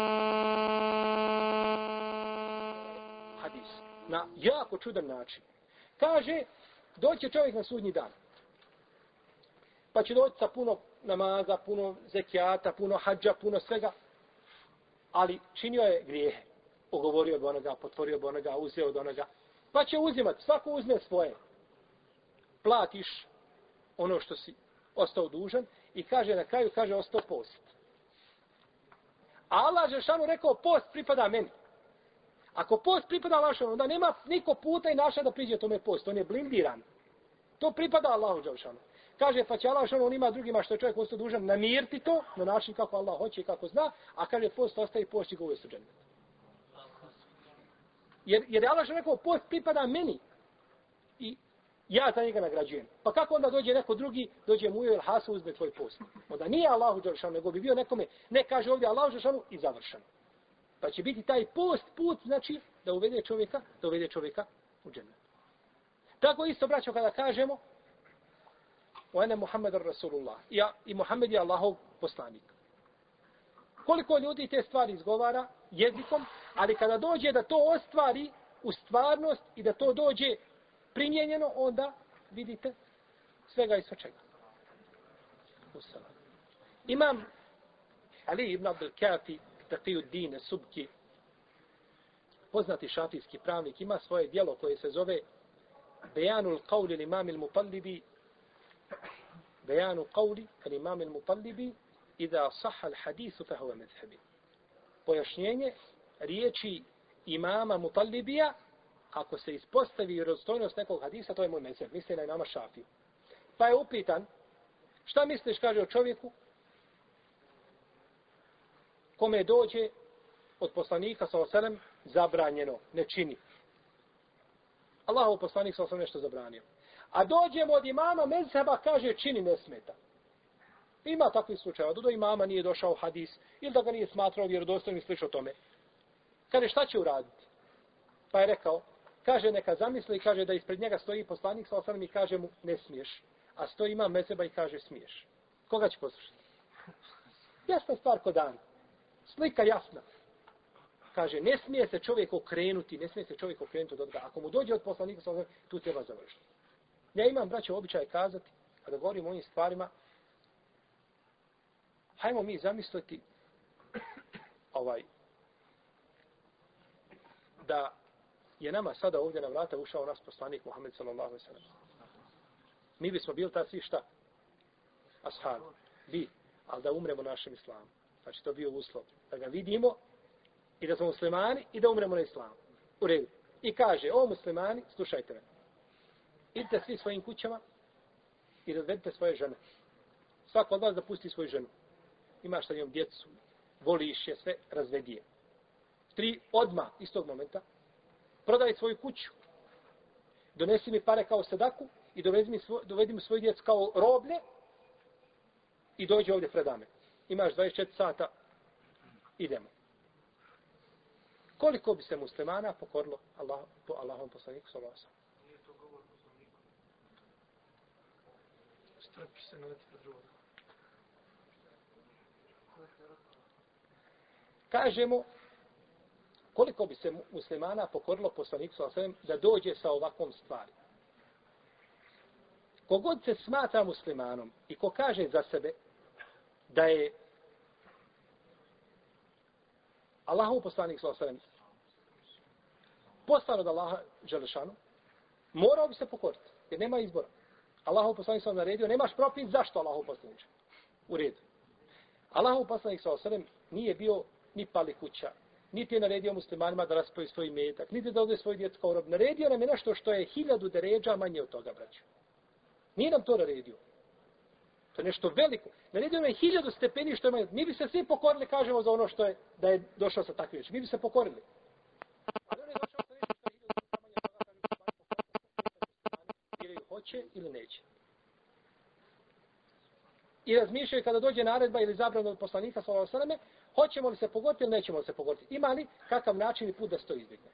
[SPEAKER 1] hadis, na jako čudan način. Kaže, doće čovjek na sudnji dan. Pa će doći sa puno namaza, puno zekijata, puno hađa, puno svega. Ali činio je grijehe. Ogovorio bi onoga, potvorio bi onoga, uzeo od onoga. Pa će uzimati, svako uzme svoje. Platiš ono što si ostao dužan i kaže na kraju, kaže, ostao post. A Allah Žešanu rekao, post pripada meni. Ako post pripada Allahu, onda nema niko puta i naša da priđe tome post. On je blindiran. To pripada Allahu Žešanu. Kaže, pa će Allah Žešanu, on ima drugima što je čovjek ostao dužan namiriti to na način kako Allah hoće i kako zna, a kaže, post ostaje post će ga uvesti u džennet. Jer, jer je Allah Žešanu rekao, post pripada meni. I ja za njega nagrađujem. Pa kako onda dođe neko drugi, dođe mu ili Hasu uzme tvoj post. Onda nije Allahu Đelšanu, nego bi bio nekome, ne kaže ovdje Allahu Đelšanu i završen. Pa će biti taj post put, znači, da uvede čovjeka, da uvede čovjeka u džennet. Tako isto, braćo, kada kažemo o ene Muhammed Rasulullah. I, ja, i Muhammed je Allahov poslanik. Koliko ljudi te stvari izgovara jezikom, ali kada dođe da to ostvari u stvarnost i da to dođe primjenjeno, onda vidite svega i svačega. Imam Ali ibn Abdul Kafi, Taqiyuddin Subki, poznati šafijski pravnik, ima svoje djelo koje se zove Bejanul qawli l'imam il-Mutallibi, Bejanu qawli l'imam il-Mutallibi, Iza sahha al-hadisu fa huwa madhhabi. Pojašnjenje riječi imama Mutallibija, ako se ispostavi vjerodostojnost nekog hadisa, to je moj mezheb, misli na imama Šafiju. Pa je upitan, šta misliš, kaže, o čovjeku kome dođe od poslanika sallallahu alejhi ve sellem zabranjeno, ne čini. Allahov poslanik sallallahu alejhi ve sellem nešto zabranio. A dođemo od imama mezheba, kaže, čini, ne smeta. Ima takvih slučajeva, da do imama nije došao hadis, ili da ga nije smatrao vjerodostojnim i slično tome. Kaže, šta će uraditi? Pa je rekao, kaže, neka zamisli, kaže da ispred njega stoji poslanik sallallahu alejhi ve sellem i kaže mu, ne smiješ. A stoji imam mezheba i kaže, smiješ. Koga će poslušati? Jasna stvar ko dan. Slika jasna. Kaže, ne smije se čovjek okrenuti, ne smije se čovjek okrenuti od odga. Ako mu dođe od poslanika sallallahu alejhi ve sellem, tu treba završiti. Ja imam, braćo, običaj kazati, kada govorim o ovim stvarima, hajmo mi zamisliti ovaj, da je nama sada ovdje na vrata ušao nas poslanik Muhammed sallallahu alejhi ve sellem. Mi bismo bili tad svi šta? Ashab. Bi. Ali da umremo našem islamu. Znači to bio uslov. Da ga vidimo i da smo muslimani i da umremo na islamu. U redu. I kaže, o muslimani, slušajte me. Idite svi svojim kućama i razvedite svoje žene. Svako od vas da pusti svoju ženu. Imaš sa njom djecu, voliš je, sve, razvedi je. Tri, odmah, iz tog momenta, prodaj svoju kuću. Donesi mi pare kao sadaku i dovedi mi, svoj, dovedi mi svoj djec kao roblje i dođi ovdje predame. Imaš dvadeset četiri sata, idemo. Koliko bi se muslimana pokorilo Allah, po Allahom poslaniku sallallahu alejhi ve sellem?
[SPEAKER 2] Nije to govor poslaniku. Strpi se, ne leti pred drugog.
[SPEAKER 1] Kažemo, koliko bi se muslimana pokorilo poslaniku sallallahu alejhi ve sellem da dođe sa ovakvom stvari. Kogod se smatra muslimanom i ko kaže za sebe da je Allahov poslanik sallallahu alejhi ve sellem poslan od Allaha dželešanu, morao bi se pokoriti, jer nema izbora. Allahov poslanik sallallahu alejhi ve sellem naredio, nemaš propis zašto Allahov poslanik. U redu. Allahov poslanik sallallahu alejhi ve sellem nije bio ni pali kuća, niti je naredio muslimanima da raspoji svoj metak, niti da ode svoj djec kao rob. Naredio nam je nešto što je hiljadu deređa manje od toga, braćo. Nije nam to naredio. To je nešto veliko. Naredio nam je hiljadu stepeni što je manje. Mi bi se svi pokorili, kažemo, za ono što je, da je došao sa takvim reči. Mi bi se pokorili. Ali on je došao sa nešto što je hiljadu stepeni manje od toga, ili hoće ili neće. I razmišljaju kada dođe naredba ili zabrana od poslanika sallallahu alejhi ve selleme, hoćemo li se pogoditi ili nećemo li se pogoditi. Ima li kakav način i put da se to izbjegne.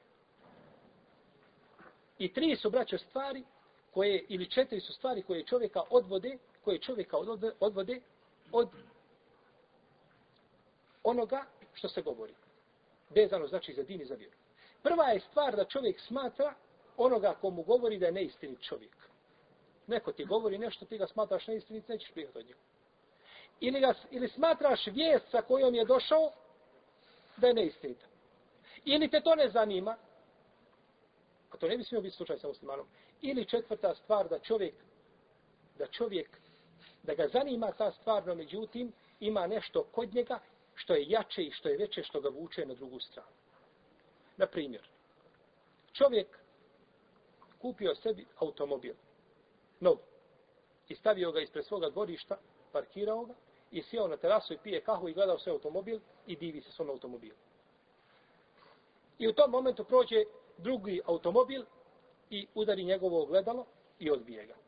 [SPEAKER 1] I tri su, braćo, stvari koje, ili četiri su stvari koje čovjeka odvode, koje čovjeka odvode, odvode od onoga što se govori. Vezano znači za din i za vjeru. Prva je stvar da čovjek smatra onoga komu govori da je neistinit čovjek. Neko ti govori nešto, ti ga smatraš neistinit, nećeš prihvatiti od njega. Ili, ga, ili smatraš vijest sa kojom je došao da je neistinita. Ili te to ne zanima, a to ne bi smio biti slučaj sa muslimanom. Ili četvrta stvar da čovjek, da čovjek, da ga zanima ta stvar, no međutim ima nešto kod njega što je jače i što je veće, što ga vuče na drugu stranu. Na primjer, čovjek kupio sebi automobil, nov, i stavio ga ispred svoga dvorišta, parkirao ga i sjeo na terasu i pije kahu i gledao sve automobil i divi se svom automobilu. I u tom momentu prođe drugi automobil i udari njegovo ogledalo i odbije ga.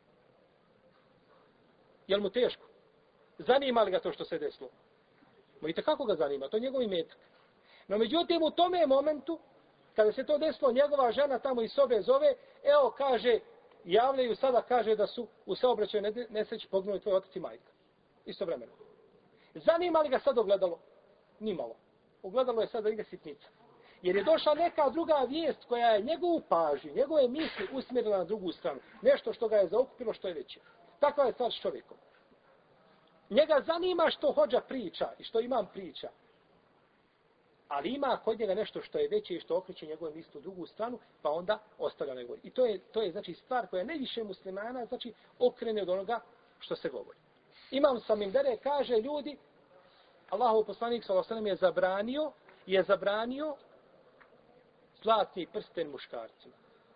[SPEAKER 1] Jel mu teško? Zanima li ga to što se desilo? Vidite kako ga zanima, to je njegov imetak. No međutim u tome momentu, Kada se to desilo, njegova žena tamo iz sobe zove, evo kaže, javljaju sada, kaže da su u saobraćaju nesreći poginuli tvoj otac i majka. Istovremeno. Zanima li ga sad ogledalo? Nimalo. Ogledalo je sad da ide sitnica. Jer je došla neka druga vijest koja je njegovu pažnju, njegove misli usmjerila na drugu stranu. Nešto što ga je zaokupilo, što je veće. Takva je stvar s čovjekom. Njega zanima što hođa priča i što imam priča. Ali ima kod njega nešto što je veće i što okreće njegove misli u drugu stranu, pa onda ostavlja ne govori. I to je, to je znači stvar koja najviše muslimana znači okrene od onoga što se govori. Imam Samim Dere kaže ljudi, Allahov poslanik sallallahu alejhi ve sellem je zabranio, je zabranio zlatni prsten muškarcima.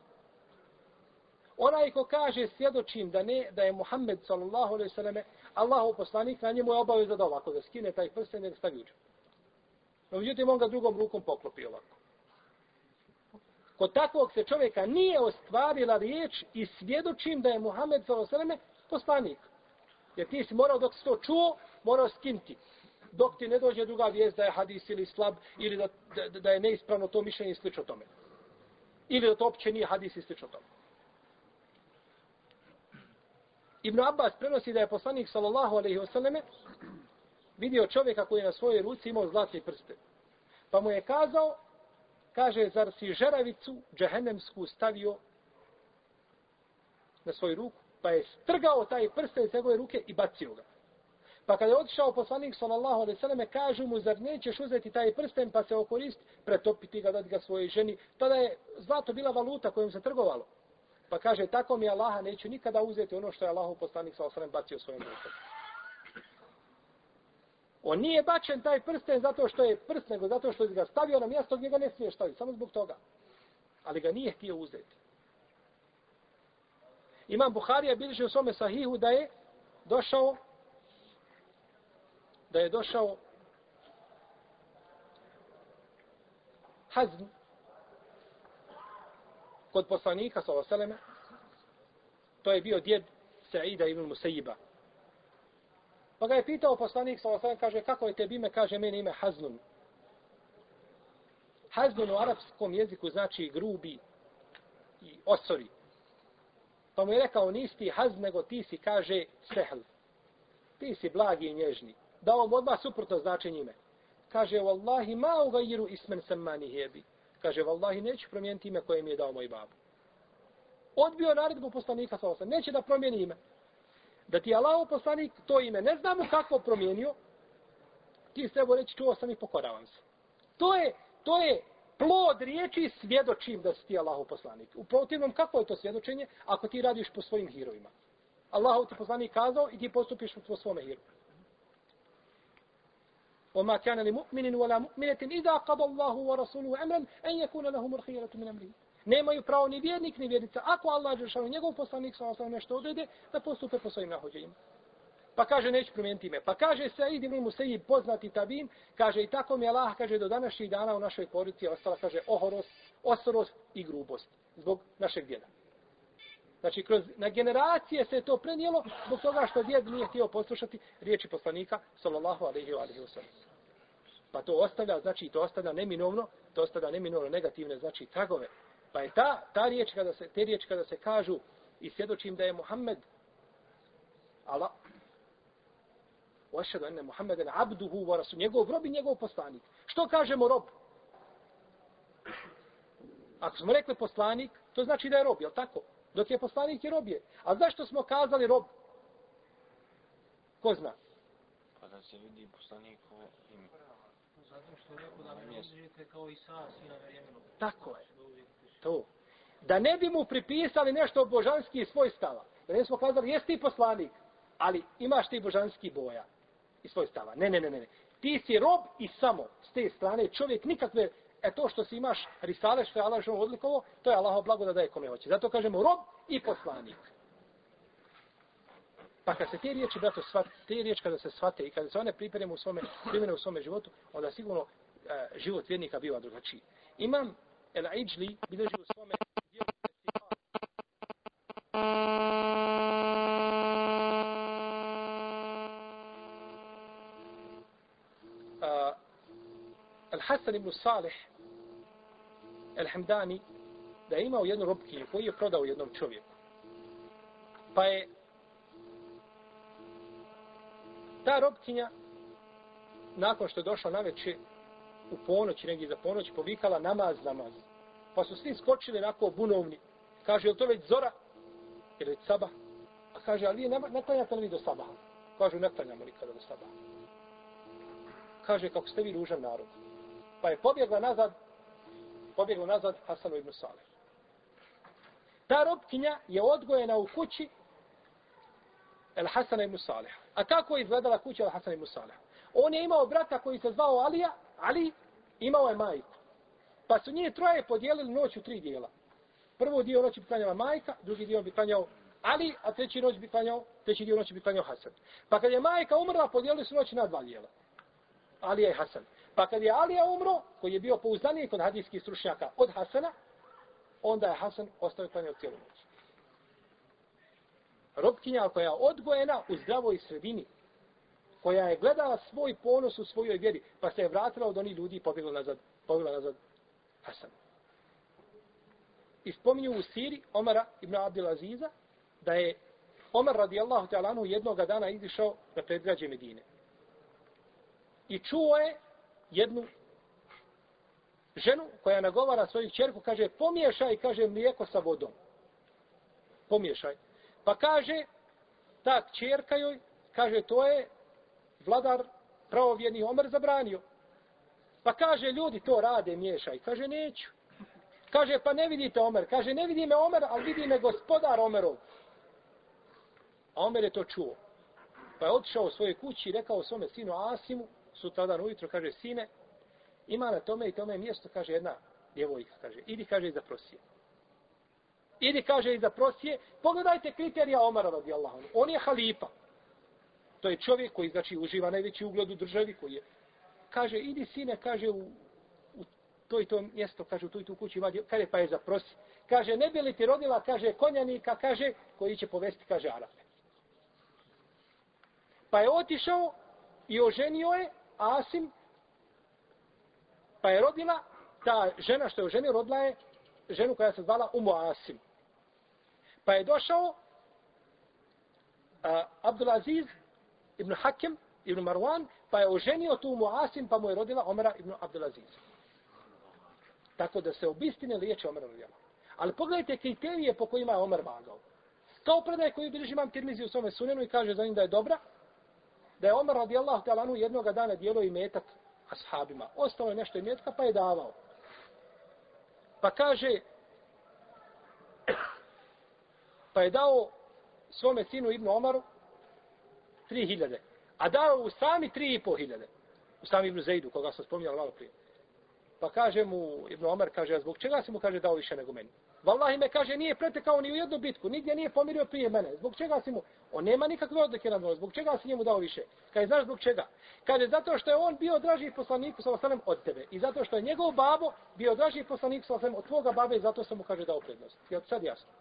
[SPEAKER 1] Onaj ko kaže svjedočim da ne da je Muhammed sallallahu alejhi ve sellem Allahov poslanik, na njemu je obaveza da ovako da skine taj prsten i da stavi u džep. No, međutim, on ga drugom rukom poklopi ovako. Kod takvog se čovjeka nije ostvarila riječ i svjedočim da je Muhammed sallallahu alejhi ve sellem poslanik. Jer ti si morao, dok si to čuo, morao skinti. Dok ti ne dođe druga vijest da je hadis ili slab, ili da, da, da je neispravno to mišljenje i slično tome. Ili da to opće nije hadis i slično tome. Ibn Abbas prenosi da je poslanik sallallahu alejhi ve selleme vidio čovjeka koji je na svojoj ruci imao zlatni prsten. Pa mu je kazao, kaže, zar si žeravicu džehennemsku stavio na svoju ruku? Pa je strgao taj prsten iz njegove ruke i bacio ga. Pa kada je otišao poslanik sallallahu alejhi ve selleme, kažu mu, zar nećeš uzeti taj prsten pa se okoristiti, pretopiti ga, dati ga svojoj ženi? Tada je zlato bila valuta kojom se trgovalo. Pa kaže, tako mi Allaha neću nikada uzeti ono što je Allahov poslanik sallallahu alejhi ve sellem bacio svojom rukom. On nije bačen taj prsten zato što je prst, nego zato što je ga stavio na mjesto gdje ga ne smiješ staviti, samo zbog toga. Ali ga nije htio uzeti. Imam Buharija bilježi u svome sahihu da je došao da je došao Hazm kod poslanika sallallahu alejhi ve selleme. To je bio djed Saida ibn Musayyiba. Pa ga je pitao poslanik sallallahu alejhi ve sellem, kaže, kako je tebi ime? Kaže, meni ime Haznun. Haznun u arapskom jeziku znači grubi i osori. Pa mu je rekao, nisi ti Hazn, nego ti si, kaže, Sehl. Ti si blagi i nježni. Dao mu odmah suprotno značenje ime. Kaže, wallahi ma ugajiru ismen sammani hebi. Kaže, wallahi neću promijeniti ime koje mi je dao moj babo. Odbio naredbu poslanika sallallahu alejhi ve sellem, neće da promijeni ime. Da ti Allahov poslanik to ime ne znamo kako promijenio, ti s treba reći, čuo sam i pokoravam se. To je, to je plod riječi svjedočim da si ti Allahov poslanik. U protivnom, kako je to svjedočenje ako ti radiš po svojim hirovima? Allahov ti poslanik kazao i ti postupiš po svome hiru. وَمَا كَانَ لِمُؤْمِنٍ وَلَا مُؤْمِنَةٍ إِذَا قَضَى اللَّهُ وَرَسُولُهُ أَمْرًا أَنْ يَكُونَ لَهُمُ الْخِيَرَةُ مِنْ أَمْرِهِ. Nemaju pravo ni vjernik ni vjernica. Ako Allah dželle njegov poslanik sallallahu alejhi ve sellem nešto odrede, da postupe po svojim nahođenjima. Pa kaže, neću promijeniti ime. Pa kaže Said ibn Musayyib, poznati tabin, kaže, i tako mi Allah, kaže, do današnjih dana u našoj porodici je ostala, kaže, ohorost, osorost i grubost zbog našeg djeda. Znači, kroz, na generacije se je to prenijelo zbog toga što djed nije htio poslušati riječi poslanika sallallahu alejhi ve sellem. Pa to ostavlja, znači, to ostavlja neminovno, to ostavlja neminovno negativne, znači, tragove. Pa je ta, ta riječ kada se, te riječi kada se kažu i svjedočim da je Muhammed Allah وَأَشْهَدُ أَنَّ مُحَمَّدًا عَبْدُهُ وَرَسُولُهُ, njegov rob i njegov poslanik. Što kažemo rob? Ako smo rekli poslanik, to znači da je rob, je li tako? Dok je poslanik je rob je. A zašto smo kazali rob? Ko zna?
[SPEAKER 3] Pa da se vidi poslanikovo ime.
[SPEAKER 2] Zato što je rekao da ne možete kao Isa, sina Merjemenog.
[SPEAKER 1] Tako je. To. Da ne bi mu pripisali nešto božanskih svojstava. Da ne smo kazali, jesi ti poslanik, ali imaš ti božanski boja i svojstava. Ne, ne, ne, ne. Ti si rob i samo s te strane čovjek nikakve, e to što si imaš risale, što je Allah što odlikovo, to je Allahov blago da daje kome hoće. Zato kažemo rob i poslanik. Pa kad se te riječi, brato, shvate, te riječi kada se shvate i kada se one pripremene u svome, primjene u svome životu, onda sigurno e, život vjernika biva drugačiji. Imam El-Ijli bilježi u svome dijelu Al-Hasan ibn Salih el-Hamdani da je imao jednu robkinju koju je prodao jednom čovjeku. Pa je ta robkinja, nakon što je došla naveče, u ponoć, negdje za ponoć, povikala namaz, namaz. Pa su svi skočili onako bunovni. Kaže, je li to već zora? Je li već sabah? A kaže, ali vi ne, ne klanjate li vi do sabaha? Kažu, ne klanjamo nikada do sabaha. Kaže, kako ste vi ružan narod. Pa je pobjegla nazad, pobjegla nazad Hasanu ibn Salih. Ta robkinja je odgojena u kući El Hasana ibn Salih. A kako je izgledala kuća El Hasana ibn Salih? On je imao brata koji se zvao Alija, Ali imao je majku. Pa su njih troje podijelili noć u tri dijela. Prvo dio noći bi klanjala majka, drugi dio bi klanjao Ali, a treći noć bi klanjao, treći dio noći bi klanjao Hasan. Pa kad je majka umrla, podijelili su noć na dva dijela. Alija i Hasan. Pa kad je Alija umro, koji je bio pouzdaniji kod hadijskih stručnjaka od Hasana, onda je Hasan ostao klanjao cijelu noć. Robkinja koja je odgojena u zdravoj sredini, koja je gledala svoj ponos u svojoj vjeri, pa se je vratila od onih ljudi i pobjegla nazad, pobjegla nazad Hasan. I spominju u siri Omara ibn Abdul Aziza da je Omar radijallahu ta'ala anhu jednoga dana izišao na predgrađe Medine. I čuo je jednu ženu koja nagovara svoju kćerku, kaže, pomiješaj, kaže, mlijeko sa vodom. Pomiješaj. Pa kaže, ta kćerka joj, kaže, to je vladar pravovjerni Omer zabranio. Pa kaže, ljudi to rade, miješaj. Kaže, neću. Kaže, pa ne vidite Omer. Kaže, ne vidi me Omer, ali vidi me gospodar Omerov. A Omer je to čuo. Pa je otišao u svoje kući i rekao svome sinu Asimu, sutradan ujutro, kaže, sine, ima na tome i tome mjesto, kaže, jedna djevojka, kaže, idi, kaže, iza prosije. Idi, kaže, iza prosije. Pogledajte kriterija Omara radijallahu anhu. On je halifa. To je čovjek koji, znači, uživa najveći ugled u državi, koji je, kaže, idi, sine, kaže, u, u to i to mjesto, kaže, u tu i tu kući ima, kaže, pa je zaprosi. Kaže, ne bi li ti rodila, kaže, konjanika, kaže, koji će povesti, kaže, Arape. Pa je otišao i oženio je Asim, pa je rodila, ta žena što je oženio, rodila je ženu koja se zvala Umu Asim. Pa je došao uh, Abdulaziz ibn Hakem ibn Marwan, pa je oženio tu Umu Asim, pa mu je rodila Omara ibn Abdulaziz. Tako da se obistine liječe Omara rodila. Ali pogledajte kriterije po kojima je Omar vagao. Kao predaj koji bilježi Imam Tirmizi u svome sunenu i kaže za njim da je dobra, da je Omar radijallahu ta'ala anhu jednoga dana dijelio imetak ashabima. Ostalo je nešto imetka pa je davao. Pa kaže, pa je dao svome sinu Ibnu Omaru tri hiljade, a dao u sami tri i po hiljade. U sami Ibnu Zaidu, koga sam spominjala malo prije. Pa kaže mu Ibnu Omar, kaže, a zbog čega si mu, kaže, dao više nego meni? Wallahi me, kaže, nije pretekao ni u jednu bitku, nigdje nije pomirio prije mene. Zbog čega si mu? On nema nikakve odlike na dvoje. Zbog čega si njemu dao više? Kaže, znaš zbog čega? Kaže, zato što je on bio draži poslaniku sallallahu alejhi ve sellem od tebe. I zato što je njegov babo bio draži poslaniku sallallahu alejhi ve sellem od tvoga babe i zato sam mu, kaže, dao prednost. Je li sad jasno?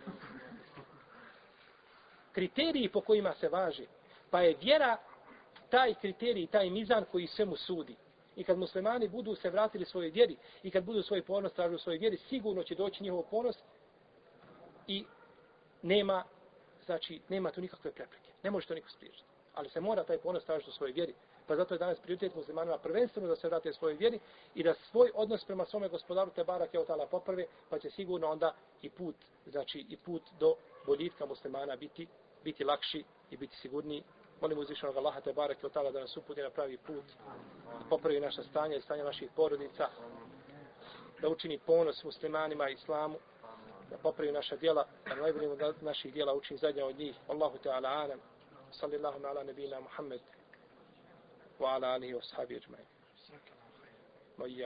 [SPEAKER 1] Kriteriji po kojima se važi. Pa je vjera taj kriterij, taj mizan koji sve mu sudi. I kad muslimani budu se vratili svojoj vjeri i kad budu svoj ponos tražili u svojoj vjeri, sigurno će doći njihov ponos i nema, znači, nema tu nikakve prepreke. Ne može to niko spriječiti. Ali se mora taj ponos tražiti u svojoj vjeri. Pa zato je danas prioritet muslimanima prvenstveno da se vrate svojoj vjeri i da svoj odnos prema svome gospodaru te barake od ta'ala poprave, pa će sigurno onda i put, znači i put do boljitka muslimana biti, biti lakši i biti sigurniji. Molim uzvišenog Allaha te bareke od ta'ala da nas uputi na pravi put, da popravi naša stanja i stanja naših porodica, da učini ponos muslimanima i islamu, da popravi naša djela, da najboljim od naših djela učini zadnja od njih. Allahu ta'ala alam. Sallallahu ala nebina Muhammed wa ala alihi wa sahabi ajma'in. Moja.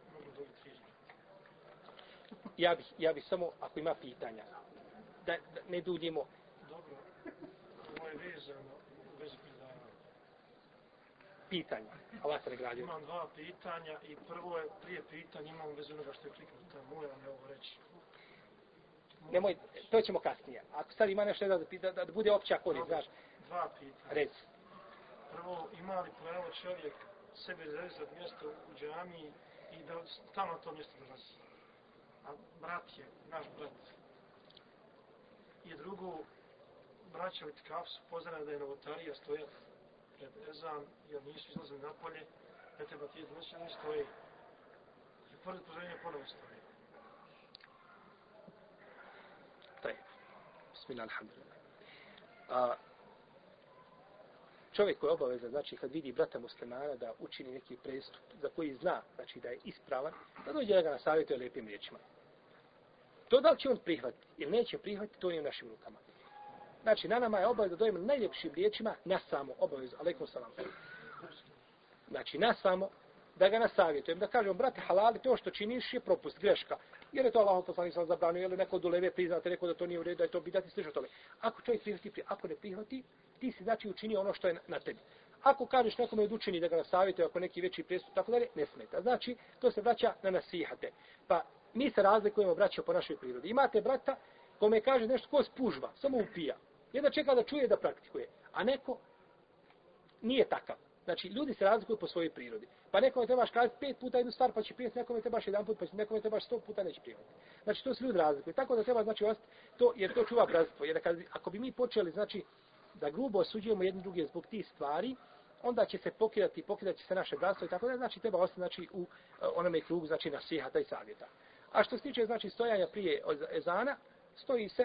[SPEAKER 1] Ja bih, ja bih samo, ako ima pitanja, da, da ne duljimo.
[SPEAKER 2] Dobro, ovo je vezano u vezi predavanja.
[SPEAKER 1] Pitanja. Allah se nagradio.
[SPEAKER 2] Imam dva pitanja i prvo je prije pitanja, imam vezi onoga što je kliknuto. Moram ne ovo reći.
[SPEAKER 1] Nemoj, to ćemo kasnije. Ako sad ima nešto da, da, da, da bude opća korist, znaš.
[SPEAKER 2] Dva pitanja.
[SPEAKER 1] Reci.
[SPEAKER 2] Prvo, ima li pravo čovjek sebe rezervisati mjesto u džamiji i da stalno to mjesto dolazi? a brat je, naš brat. I drugo, braća u itikafu su pozvani da je novotarija stoja pred ezan, jer nisu izlazili napolje, ne treba ti izmeći, ne stoje. I pored poželjenja ponovo stoje.
[SPEAKER 1] Taj. Bismillah, alhamdulillah. A, čovjek koji je obavezan, znači kad vidi brata muslimana da učini neki prestup za koji zna, znači da je ispravan, da dođe da ga nasavjetuje lijepim riječima. To da li će on prihvatiti ili neće prihvatiti, to je u našim rukama. Znači, na nama je obaveza da dojemo najljepšim riječima na samo obavezu. Alejkum salam. Znači, na samo da ga nasavjetujem, da kažem, brate, halali, to što činiš je propust, greška. Jer je to Allah poslanik sam zabranio, ili neko doleve priznate, neko da to nije u redu, da je to bidati, slično tome. Ako čovjek prihvati, ako ne prihvati, ti si znači učinio ono što je na tebi. Ako kažeš nekome od učini da ga nasavjetuje, ako neki veći prestup, tako dalje, ne smeta. Znači, to se vraća na nasihate. Pa mi se razlikujemo, braćo, po našoj prirodi. Imate brata kome kaže nešto ko spužva, samo upija. Jedna čeka da čuje da praktikuje, a neko nije takav. Znači, ljudi se razlikuju po svojoj prirodi. Pa nekome trebaš kazati pet puta jednu stvar, pa će prijeti, nekome trebaš jedan put, pa će nekome trebaš sto puta, neće prijeti. Znači, to se ljudi razlikuju. Tako da treba, znači, ostati to, jer to čuva bratstvo. Jer kad, ako bi mi počeli, znači, da grubo osuđujemo jedni druge zbog tih stvari, onda će se pokidati, pokidat će se naše bratstvo i tako da, znači, treba ostati, znači, u uh, onome krugu, znači, nasihata i savjeta. A što se tiče, znači, stojanja prije ezana, stoji se,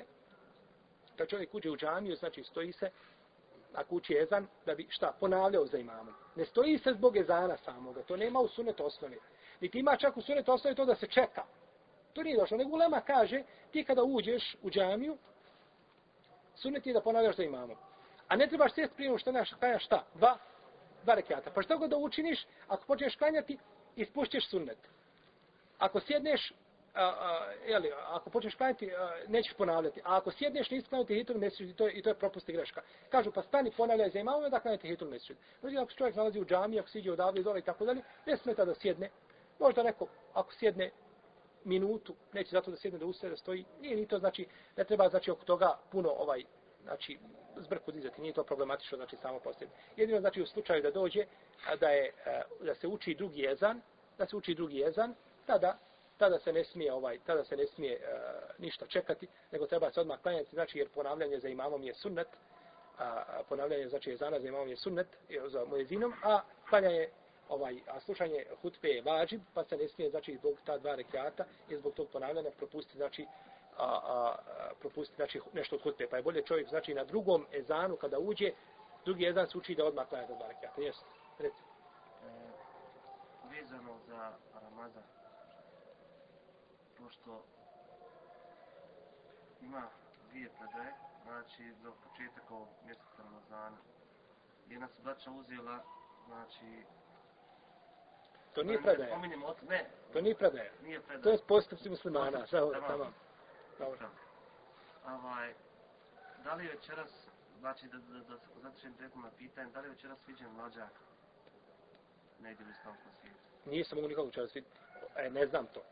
[SPEAKER 1] kad čovjek uđe u džamiju, znači, stoji se, ako uči ezan, da bi šta, ponavljao za imamom. Ne stoji se zbog ezana samoga, to nema u sunetu osnovi. Niti ima čak u sunetu osnovi to da se čeka. To nije došlo. Nego ulema kaže, ti kada uđeš u džamiju, sunet je da ponavljaš za imamom. A ne trebaš sjest prije što naš klanjaš šta? Dva, dva rekiata. Pa što god da učiniš, ako počneš klanjati, ispušćeš sunnet. Ako sjedneš, a, a, jeli, ako počneš klanjati, a, nećeš ponavljati. A ako sjedneš, nisi klanjati hitul mesjid, i to je, i to je propust i greška. Kažu, pa stani, ponavljaj za imamom, da klanjati hitul mesjid. Znači, ako se čovjek nalazi u džamiji, ako siđe odavde, iz ove i tako dalje, ne smeta da sjedne. Možda neko, ako sjedne minutu, neće zato da sjedne da ustaje, da stoji. Nije ni to, znači, ne treba, znači, oko toga puno, ovaj, znači, zbrku dizati. Nije to problematično, znači, samo posljedno. Jedino, znači, u slučaju da dođe, da je, da se uči drugi ezan, da se uči drugi ezan, tada, tada se ne smije, ovaj, tada se ne smije uh, ništa čekati, nego treba se odmah klanjati, znači, jer ponavljanje za imamom je sunnet, a, ponavljanje, znači, ezana za imamom je sunnet, za muezinom, a klanjanje, ovaj, a slušanje hutbe je vađib, pa se ne smije, znači, zbog ta dva rekiata i zbog tog ponavljanja propustiti, znači, a, a, a, propustiti, znači, nešto od hutbe. Pa je bolje čovjek, znači, na drugom ezanu, kada uđe, drugi ezan se uči da odmah klanja za dva rekiata. Jesi, reci.
[SPEAKER 2] E, vezano za Ramazan, pošto ima dvije predaje, znači, za početak ovog mjeseca Ramazana, gdje nas braća uzela, znači,
[SPEAKER 1] to nije predaja.
[SPEAKER 2] Ne.
[SPEAKER 1] To nije predaja.
[SPEAKER 2] Nije predaja.
[SPEAKER 1] To je postupci muslimana. Samo,
[SPEAKER 2] tamam.
[SPEAKER 1] Dobro.
[SPEAKER 2] Ovaj, da li je večeras, znači da, da, da se zatršim direktno na pitanje, da li je večeras viđen mlađak negdje u islamskom svijetu?
[SPEAKER 1] Nisam mogu nikog večeras vidjeti. E, ne znam to.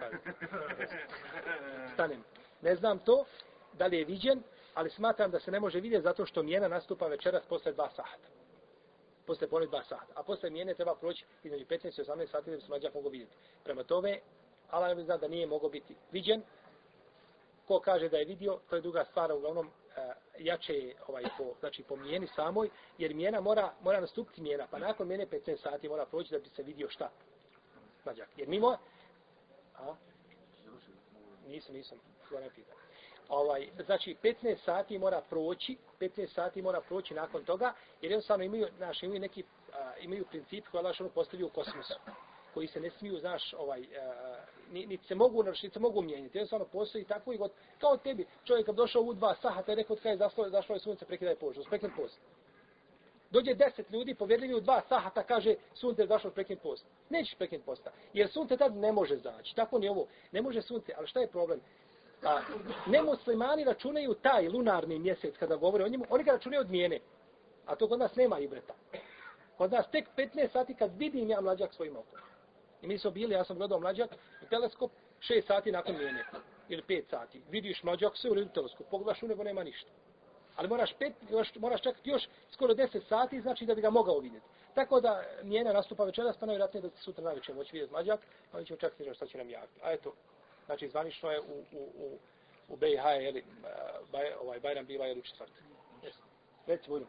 [SPEAKER 1] Stanem. Ne znam to, da li je viđen, ali smatram da se ne može vidjeti zato što mijena nastupa večeras posle dva sahata. Posle pored dva sahata. A posle mijene treba proći između petnaest i osamnaest sati da bi se mlađak mogao vidjeti. Prema tome, Allah ne zna da nije mogao biti viđen. Ko kaže da je vidio, to je druga stvar, uglavnom uh, jače je ovaj, po, znači, po mijeni samoj, jer mijena mora, mora nastupiti mijena, pa nakon mijene petnaest sati mora proći da bi se vidio šta? Mlađak. Jer mimo... A? Nisam, nisam. Ja ne pitam. Ovaj, znači, petnaest sati mora proći, petnaest sati mora proći nakon toga, jer jednostavno imaju, znaš, imaju neki, a, imaju princip koji Allah ono postavio u kosmosu, koji se ne smiju, znaš, ovaj, a, ni, ni se mogu, ni se mogu mijenjati. Jednostavno postoji tako i god, kao tebi, čovjek kad došao u dva sahata i rekao, kada je zašlo, zašlo je sunce, prekidaj post, uspekni post. Dođe deset ljudi, povjerljivi u dva sahata, kaže, sunce je zašlo prekid post. Nećeš prekid posta, jer sunce tad ne može zaći. Tako ni ovo, ne može sunce, ali šta je problem? A, nemuslimani računaju taj lunarni mjesec kada govore o njemu, oni ga računaju od mijene. A to kod nas nema ibreta. Kod nas tek petnaest sati kad vidim ja mlađak svojim okom. I mi smo bili, ja sam gledao mlađak u teleskop šest sati nakon mijene. Ili pet sati. Vidiš mlađak sve u redu teleskop. Pogledaš u nebo, nema ništa. Ali moraš, pet, još, moraš čekati još skoro deset sati, znači da bi ga mogao vidjeti. Tako da mijena nastupa večeras, pa najvjerojatnije da se sutra najveće moći vidjeti mlađak, pa mi ćemo čekati što će nam javiti. A eto, Znači, zvanično je u, u, u, u B i H je, jeli, baj, ovaj Bajram biva, jeli, u četvrtak. Jesi. Reci, budu.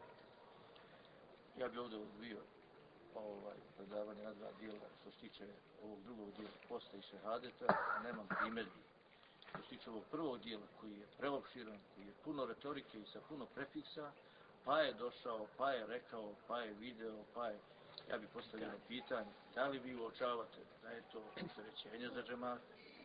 [SPEAKER 4] Ja bi ovdje odvio ovaj, predavanje na dva dijela što se tiče ovog drugog dijela posta i šehadeta, nemam primjedbi. Što se tiče ovog prvog dijela koji je preopširan, koji je puno retorike i sa puno prefiksa, pa je došao, pa je rekao, pa je video, pa je, ja bih postavio pitanje, da li vi uočavate da je to opterećenje za džemat,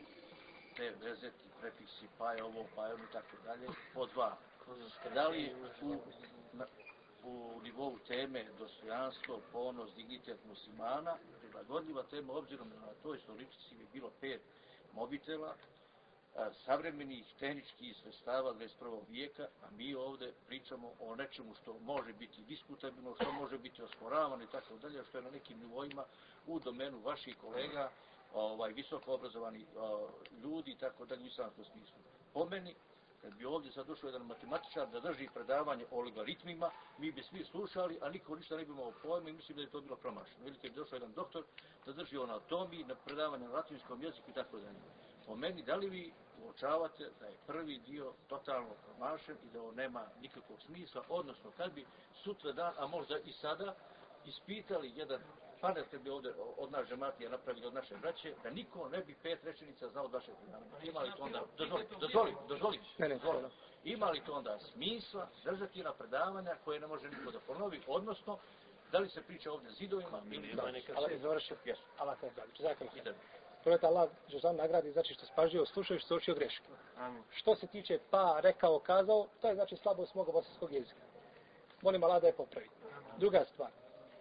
[SPEAKER 4] te vezeti, prefiksi, pa je ovo, pa je ono i tako dalje. Po dva, da li u, na, u nivou teme dostojanstvo, ponos, dignitet muslimana, prilagodljiva tema obzirom na toj stoličici bi bilo pet mobitela, savremenih tehničkih sredstava dvadeset prvog vijeka, a mi ovdje pričamo o nečemu što može biti diskutabilno, što može biti osporavano i tako dalje, što je na nekim nivoima u domenu vaših kolega, ovaj, visoko obrazovani uh, ljudi i tako dalje u islamskom smislu. Po meni, kad bi ovdje sad došao jedan matematičar da drži predavanje o logaritmima, mi bi svi slušali, a niko ništa ne bi imao pojma i mislim da je to bilo promašeno. Ili kad bi došao jedan doktor da drži o anatomiji, na predavanje na latinskom jeziku i tako dalje. Po meni, da li vi uočavate da je prvi dio totalno promašen i da on nema nikakvog smisla, odnosno kad bi sutra dan, a možda i sada, ispitali jedan panel kad bi ovdje od naše džematije napravili od naše braće, da niko ne bi pet rečenica znao od vašeg predavanja. Ima li to onda, dozvoli, dozvoli, dozvoli, dozvoli. Ima li to onda smisla držati na predavanja koje ne može niko da ponovi, odnosno, da li se priča ovdje zidovima ili da.
[SPEAKER 1] Allah je završio. Jesu. Allah te nagradi. Zakon. Prvo Allah Žezan nagradi, znači što spažljivo slušaš, što učio greške. Amin. Što se tiče pa, rekao, kazao, to je znači slabost moga bosanskog jezika. Molim Allah da je popravi. Druga stvar.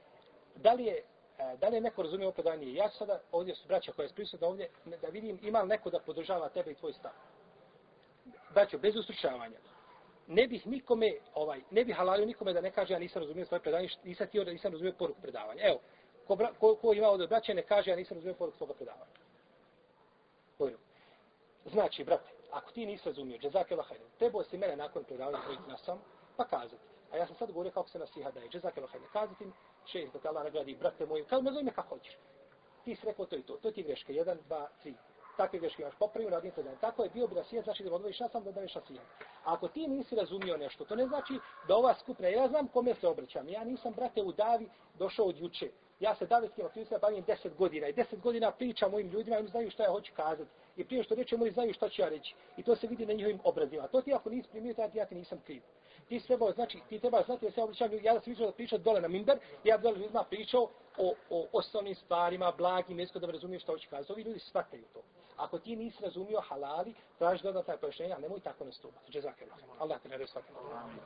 [SPEAKER 1] Da li je, da li je neko razumio predanje? Ja sada, ovdje su braća koja je prisutna ovdje, da vidim ima li neko da podržava tebe i tvoj stav. Braćo, bez ustručavanja. Ne bih nikome, ovaj, ne bih halalio nikome da ne kaže ja nisam razumio svoje predanje, nisam htio da nisam razumio poruku predavanja. Evo, ko, bra, ko, ko ima ovdje braće ne kaže ja nisam razumio poruku svoga predavanja. Pojdu. Znači, brate, ako ti nisi razumio, džezake lahajde, trebao si mene nakon predavanja koji nasam, pa kazati. A ja sam sad govorio kako se nasiha daje, džezake lahajde, kazati im, šest, da te Allah nagradi, brate moj, kad me zove kako hoćeš. Ti si rekao to i to, to ti greške, jedan, dva, tri. Takve greške imaš popravio, radim to dan. Tako je bio bi nasihat, znači da odvojiš nasam, da odvojiš nasihat. A ako ti nisi razumio nešto, to ne znači da ova skupina, ja znam kome se obraćam, ja nisam, brate, u davi došao od juče. Ja se davetskim aktivnostima bavim deset godina i deset godina pričam mojim ljudima i oni znaju šta ja hoću kazati. I prije što rečem, oni znaju šta ću ja reći. I to se vidi na njihovim obrazima. To ti ako nisi primio, ja ti nisam kriv. Ti treba, znači, ti treba znati da se obraćam, ja da sam vidio da pričam dole na mimber, ja bi dole ljudima pričao o, o osnovnim stvarima, blagim, jesko da me razumiju šta hoću kazati. Ovi ljudi shvataju to. Ako ti nisi razumio halali, traži dodatna pojašnjenja, a nemoj tako nastupati. Džezakela. Allah te ne radi shvatiti.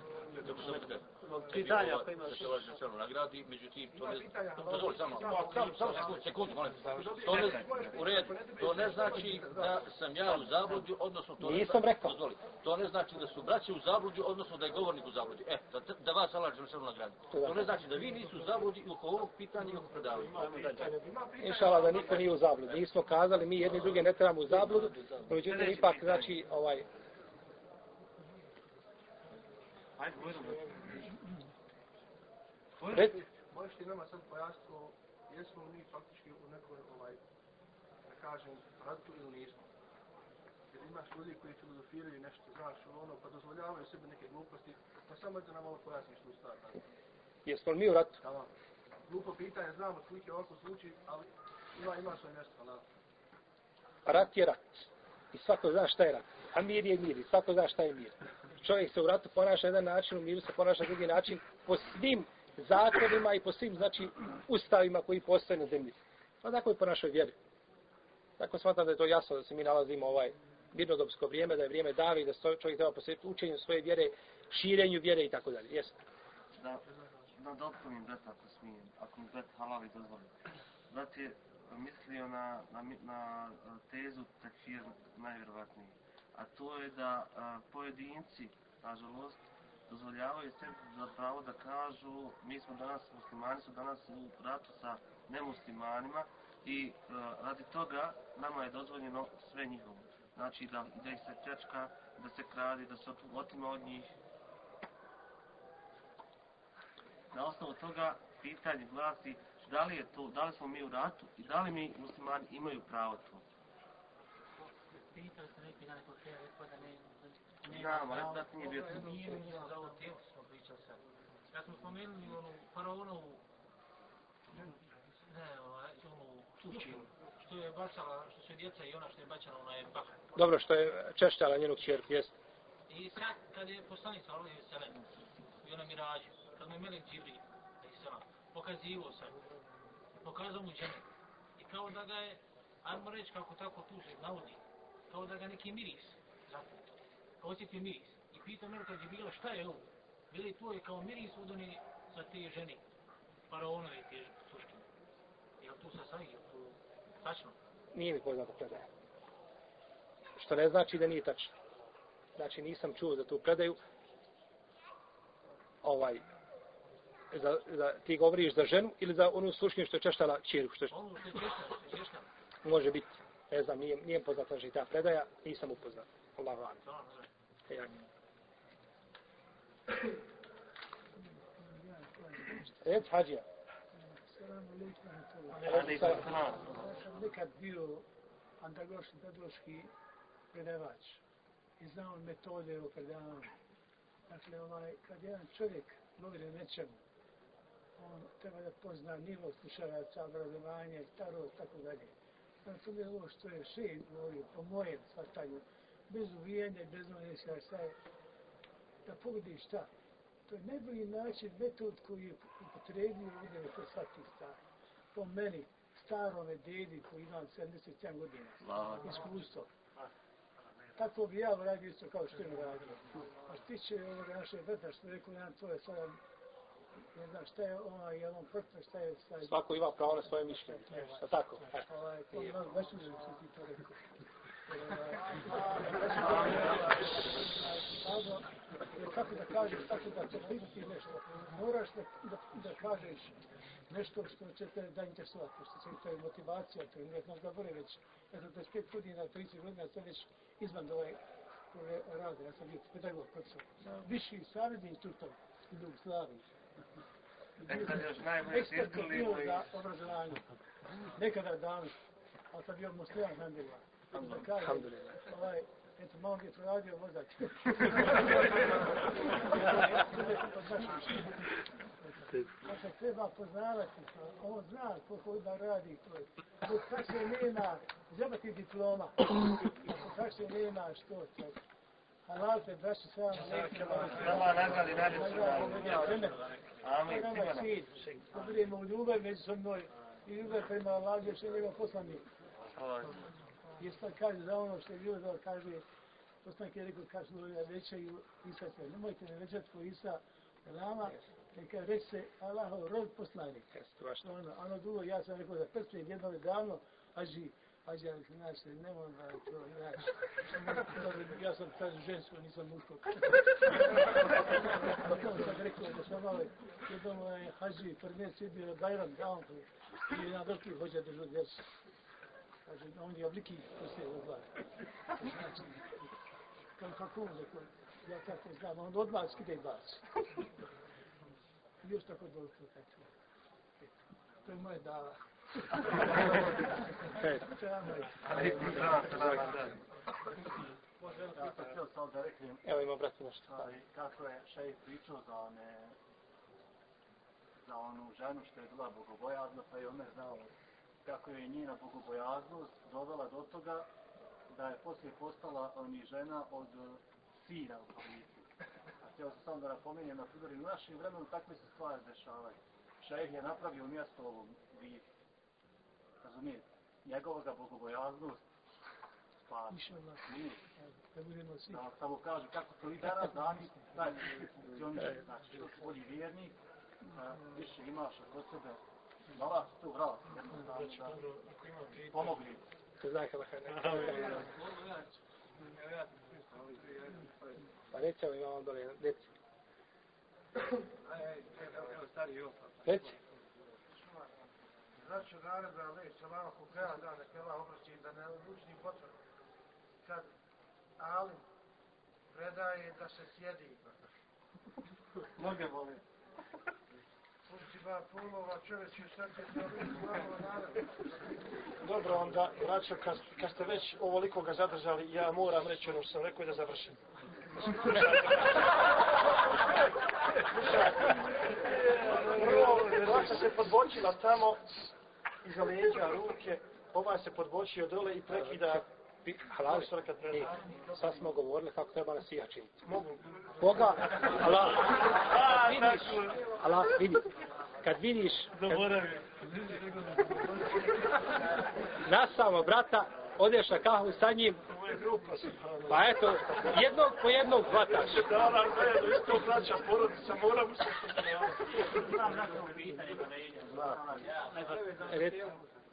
[SPEAKER 4] Pitanja ako imaš. Da se vaš načelno nagradi, međutim, to ne znači, samo, samo sekundu, sekundu, molim. To ne, u red, to ne znači da sam ja u zabludi, odnosno to ne znači, dozvoli, to ne znači da su braće u zabludi, odnosno da je govornik u zabludi. E, da, da vas Allah načelno nagradi. To ne znači da vi nisu u zabludi i oko ovog pitanja i oko predavanja.
[SPEAKER 1] Inšala da niko nije u zabludi. Nismo kazali, mi jedni druge ne trebamo u zabludu, no međutim ipak, znači, ovaj...
[SPEAKER 2] Ajde,
[SPEAKER 1] Red?
[SPEAKER 2] Možeš ti nama sad pojasniti, jesmo mi faktički u nekoj, ovaj, da kažem, ratu ili nismo? Jer imaš ljudi koji filozofiraju nešto, znaš, ono, pa dozvoljavaju sebi neke gluposti, pa samo da nam malo pojasniš tu stvar.
[SPEAKER 1] Jesmo li mi u ratu?
[SPEAKER 2] Tamo. Glupo pitanje, znamo, slike ovako zvuči, ali ima, ima svoje mjesto, ali...
[SPEAKER 1] Rat je rat. I svako zna šta je rat. A mir je mir. I svako zna šta je mir. Čovjek se u ratu ponaša na jedan način, u miru se ponaša na drugi način, po svim zakonima i po svim, znači, ustavima koji postoje na zemlji. Pa tako i po našoj vjeri. Tako smatram da je to jasno da se mi nalazimo ovaj mirnodopsko vrijeme, da je vrijeme davi, da čovjek treba posvetiti učenju svoje vjere, širenju vjere i tako dalje. Jeste.
[SPEAKER 5] Da, da dopunim, bret, ako smijem, ako mi bret halali dozvoli. Bret je mislio na, na, na tezu tekfir najvjerovatniji. A to je da a, pojedinci, nažalost, dozvoljavaju sebi za pravo da kažu mi smo danas, muslimani su danas u ratu sa nemuslimanima i a, radi toga nama je dozvoljeno sve njihovo. Znači da, da ih se pljačka, da se kradi, da se otima od njih. Na osnovu toga pitanje glasi da li je to, da li smo mi u ratu i da li mi muslimani imaju pravo to.
[SPEAKER 6] pitali ste neki dan kod tebe, rekao da ne...
[SPEAKER 5] Znam, ali brat nije bio tu.
[SPEAKER 6] Nije, nije za ovo tijelo smo pričali sad. Ja smo spomenuli onu faraonovu, ne, onu tučiju, što je bacala, što su djeca i ona što je bacala, ona je bakar.
[SPEAKER 1] Dobro, što je češćala njenu kćerku, jest.
[SPEAKER 6] I sad, kad je poslanik sa Alojeve Selem, i ona mirađu, kad mu je Melek Džibril, pokazivo sam, pokazao mu džene. I kao da ga je, ajmo reći kako tako tu se navodi, kao da ga neki miris, zaputo, kao osjeti miris. I pitao Meleka Džibrila šta je ovo? Bili to je kao miris od one za te žene, faraonove te tuškine. Je li tu sa sahih, je li tu tačno?
[SPEAKER 1] Nije mi poznato predaja. Što ne znači da nije tačno. Znači nisam čuo za tu predaju. Ovaj, za, za, ti govoriš za ženu ili za onu slušnju što je češtala kćerku? Što je...
[SPEAKER 6] Ono što je češtala, što je češtala.
[SPEAKER 1] Može biti. Ne znam, nije, nije poznata znači ta predaja, nisam upoznat. Allahu a'lam. Ja. Reci, Hadžija.
[SPEAKER 7] Ja sam nekad bio andragoški, pedagoški predavač i znao metode o predavanju. Dakle, ovaj, kad jedan čovjek govori o nečemu, on treba da pozna nivo slušalaca, obrazovanje, starost, tako dalje. Znači, to je ovo što je šeji govorio, po mojem shvatanju, bez uvijanja, bez oneska, šta je, da pogodi šta. To je najbolji način, metod koji je upotrebio ovdje da to shvati stvari. Po meni, starome dedi koji imam sedamdeset sedam godina, iskustvo. Tako bi ja uradio isto kao što je uradio. A što tiče ovoga naše brata, što je rekao, ja to je sada, ne znam šta je ona, je on prtno, šta je... Šta je...
[SPEAKER 1] Svako ima pravo na svoje mišljenje. A tako?
[SPEAKER 7] Ovaj, to je baš uzem što ti to rekao. Kako da kažeš, tako da će biti nešto. Moraš da, da, da kažeš nešto što će te da interesovati, što će te motivacija, to je uvijek nas govore već, eto, dvadeset pet godina, trideset godina, sam već izvan ove, ove rade, ja sam bio pedagog, profesor. Viši savjetni instruktor u Jugoslaviji. Ekspert bio za obrazovanje. Nekada davno, ali sam bio musliman, alhamdulillah.
[SPEAKER 1] Alhamdulillah.
[SPEAKER 7] Ovaj, eto, malo mi je proradio mozak. Dakle, treba poznavati, on zna koliko ima radi, zbog tak se nema, zabati diploma, zbog tak se nema što, halalte, braći sam,
[SPEAKER 5] Nama nagradi najljepšu. Amin.
[SPEAKER 7] nama cilj, da budemo u ljubav međusobnoj i ljubav prema Allahu još je njegov poslanik. Jer sad kaže za ono što je bilo da kaže, poslanik je rekao, kažu da većaju Isa se, nemojte ne većati po Isa nama, neka reći se Allahov rod poslanik. Ono, ono drugo, ja sam rekao da prsljen jednom davno, aži, aži, ali znači, nemoj da to, znači, ja sam kažu žensko, nisam muško. Potom sam rekao da sam malo, jednom je haži, prvi mjesec je bilo Bajram, davom, i jedan veliki hođa držao djecu. Kaže, on je obliki poslije odvara. Znači, kako on rekao, ja tako znam, on odmah skide i baci. Još tako dobro tako. To je moje dava.
[SPEAKER 1] Evo ima brati nešto.
[SPEAKER 8] Kako je šejih pričao za one, za onu ženu što je bila bogobojazna, pa je ona znao kako je njena bogobojaznost dovela do toga da je poslije postala oni žena od sina u policiji. A htio sam samo da napominjem, na primjer, u našem vremenu takve se stvari dešavaju. Šejh je napravio mjesto ovom vidu. Razumijete? Njegovoga bogobojaznost spasi. Nije. Da samo kažu kako to i danas danas taj funkcioniše. Znači, što si bolji vjernik, više imaš kod sebe. Mala se tu vrati, jednostavno da pomogli.
[SPEAKER 1] To zna kada kada. Pa reci, evo imamo dole, reci. Reci.
[SPEAKER 2] Znači, naredba, ali se lava kukaja da, nek je Allah oprosti, da ne odlučni potvrdu. Kad alim predaje da se sjedi.
[SPEAKER 8] Noge vole.
[SPEAKER 2] Poštiva polova čovječi, šta će se ovdje
[SPEAKER 9] Dobro, onda, braćo, kad, kad ste već ovoliko ga zadržali, ja moram reći ono što sam rekao i da završim. Prvo, braća se podbočila tamo, iza leđa, ruke, ovaj se podbočio dole i prekida.
[SPEAKER 1] Halali, sad smo govorili kako treba nasiha činiti.
[SPEAKER 9] Mogu.
[SPEAKER 1] Koga? Allah, vidiš, Allah, vidi. Kad vidiš, kad... nasamo brata, odeš na kahvu sa njim, pa eto, jednog po jednog hvataš.
[SPEAKER 9] Da, da, da, isto braća, porodica, moram se...
[SPEAKER 8] Znam na to pitanje, pa ne ide.
[SPEAKER 1] Reci.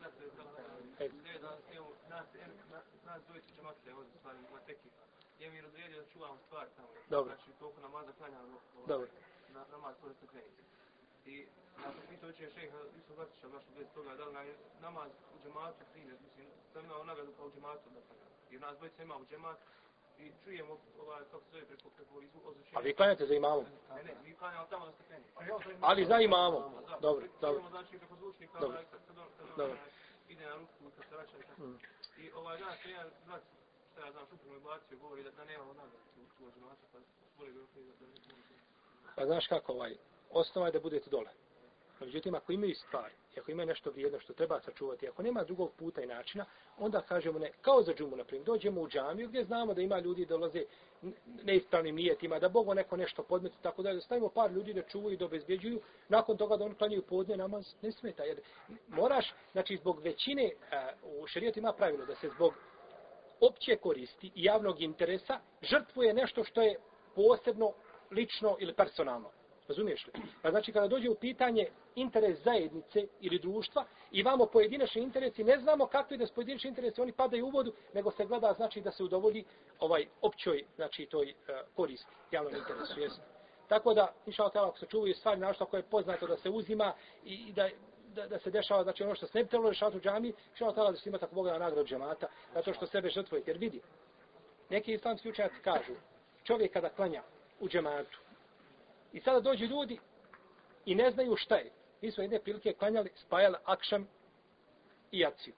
[SPEAKER 10] Nas dvojice će makse ovdje stvari na teki. Ja mi je razredio da čuvamo stvar tamo.
[SPEAKER 1] Dobro.
[SPEAKER 10] Znači toliko namaza klanjamo
[SPEAKER 1] Dobro.
[SPEAKER 10] Na, namaz pored stepenice. I ja sam pitao učenje šeha, Isu Vrtića, baš bez toga, da li nam je namaz u džematu prije, mislim, sam imao nagradu pa u džematu da klanjam. Jer nas dvojice ima u džemat i čujemo ovaj, kako se zove preko, preko ozvučenja.
[SPEAKER 1] A vi klanjate za imamom?
[SPEAKER 10] Ne, ne, mi klanjamo tamo na stepenici.
[SPEAKER 1] Ali za imamom? Dobro, dobro.
[SPEAKER 10] Čujemo znači preko zvučnika,
[SPEAKER 1] Dobro.
[SPEAKER 10] kad, kad, on, kad on
[SPEAKER 1] Dobro.
[SPEAKER 10] ide na ruku i kad se vraća i tako.
[SPEAKER 1] Mm.
[SPEAKER 10] I ovaj dan se jedan brat, šta ja znam, šupru me bacio, govori da, da nemamo nagradu u u džematu, pa voli ga da, da ne mogu.
[SPEAKER 1] Pa znaš kako ovaj, osnova je da budete dole. Međutim, ako imaju stvari, ako ima nešto vrijedno što treba sačuvati, ako nema drugog puta i načina, onda kažemo ne, kao za džumu, naprimjer, dođemo u džamiju gdje znamo da ima ljudi dolaze neispravnim nijetima, da Bogu neko nešto podmeti, tako da stavimo par ljudi da čuvaju i da obezbjeđuju, nakon toga da oni klanjaju podne namaz, ne smeta. Jer moraš, znači zbog većine, u šerijetu ima pravilo da se zbog opće koristi i javnog interesa žrtvuje nešto što je posebno, lično ili personalno. Razumiješ li? Pa znači kada dođe u pitanje interes zajednice ili društva i vamo pojedinačni interesi, ne znamo kakvi da s pojedinačni interesi oni padaju u vodu, nego se gleda znači da se udovolji ovaj općoj, znači toj uh, koristi, javnom interesu. Jest. Tako da, inšallah ta'ala, ako se čuvaju stvari našto ako je poznato da se uzima i, i da, da, da se dešava, znači ono što se ne bi trebalo rešavati u džamiji, inšallah ta'ala da se ima tako Boga nagradu džemata, zato što sebe žrtvuje. Jer vidi, neki islamski učenjaci kažu, čovjek kada klanja u džematu, i sada dođu ljudi i ne znaju šta je. Mi smo jedne prilike klanjali, spajali akšam i jaciju.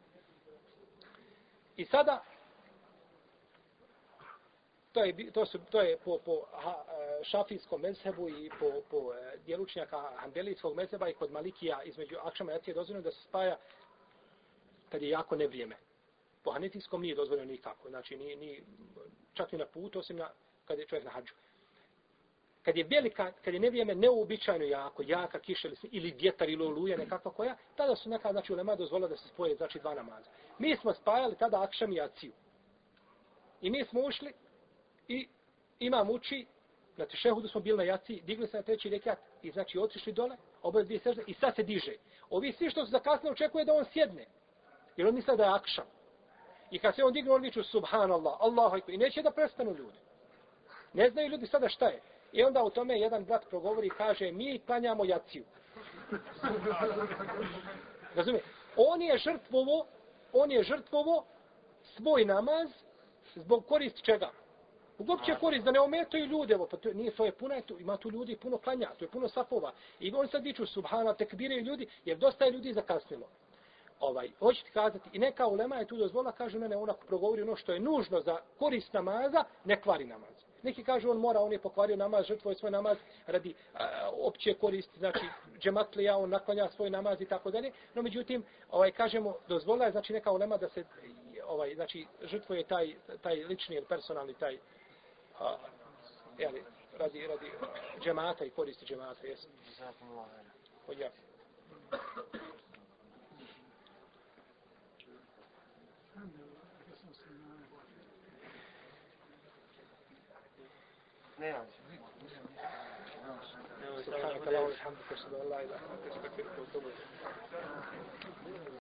[SPEAKER 1] I sada, to je, to su, to je po, po ha, šafijskom mezhebu i po, po dijelu učenjaka hanbelijskog mezheba i kod Malikija između akšama i jacije dozvoljeno da se spaja kad je jako nevrijeme. Po hanefijskom nije dozvoljeno nikako. Znači, ni, ni, čak i na putu, osim na, kad je čovjek na hadžu. Kad je velika, kad je nevrijeme neuobičajeno jako, jaka kiša ili, ili vjetar ili oluja nekakva koja, tada su neka, znači, ulema dozvolila da se spoje, znači, dva namaza. Mi smo spajali tada akšam i jaciju. I mi smo ušli i imam uči, na tešehudu smo bili na jaciji, digli se na treći rekat i, znači, otišli dole, oboje dvije sežde i sad se diže. Ovi svi što su zakasnili očekuje da on sjedne, jer on misle da je akšam. I kad se on digne, on viču subhanallah, Allahu ekber, i neće da prestanu ljudi. Ne znaju ljudi sada šta je. I onda u tome jedan brat progovori i kaže, mi klanjamo jaciju. Razumije? On je žrtvovo, on je žrtvovo svoj namaz zbog korist čega? Uopće korist da ne ometaju ljude, evo, pa to nije, to je puno, to, ima tu ljudi puno klanja, to je puno safova. I on sad viču subhana, tekbiraju ljudi, jer dosta je ljudi zakasnilo. Ovaj, hoćete kazati, i neka ulema je tu dozvola, kaže, ne, ne, onako progovori ono što je nužno za korist namaza, ne kvari namaz. Neki kažu, on mora, on je pokvario namaz, žrtvuje svoj namaz radi a, opće koristi, znači džematlija, on naklanja svoj namaz i tako dalje. No, međutim, ovaj, kažemo, dozvola je, znači, neka ulema da se, ovaj, znači, žrtvuje taj, taj lični ili personalni, taj, a, jeli, radi, radi džemata i koristi džemata, jesu. Odjel.
[SPEAKER 5] Ne,
[SPEAKER 1] سبحانك اللهم وبحمدك اشهد ان لا اله الا انت استغفرك واتوب اليك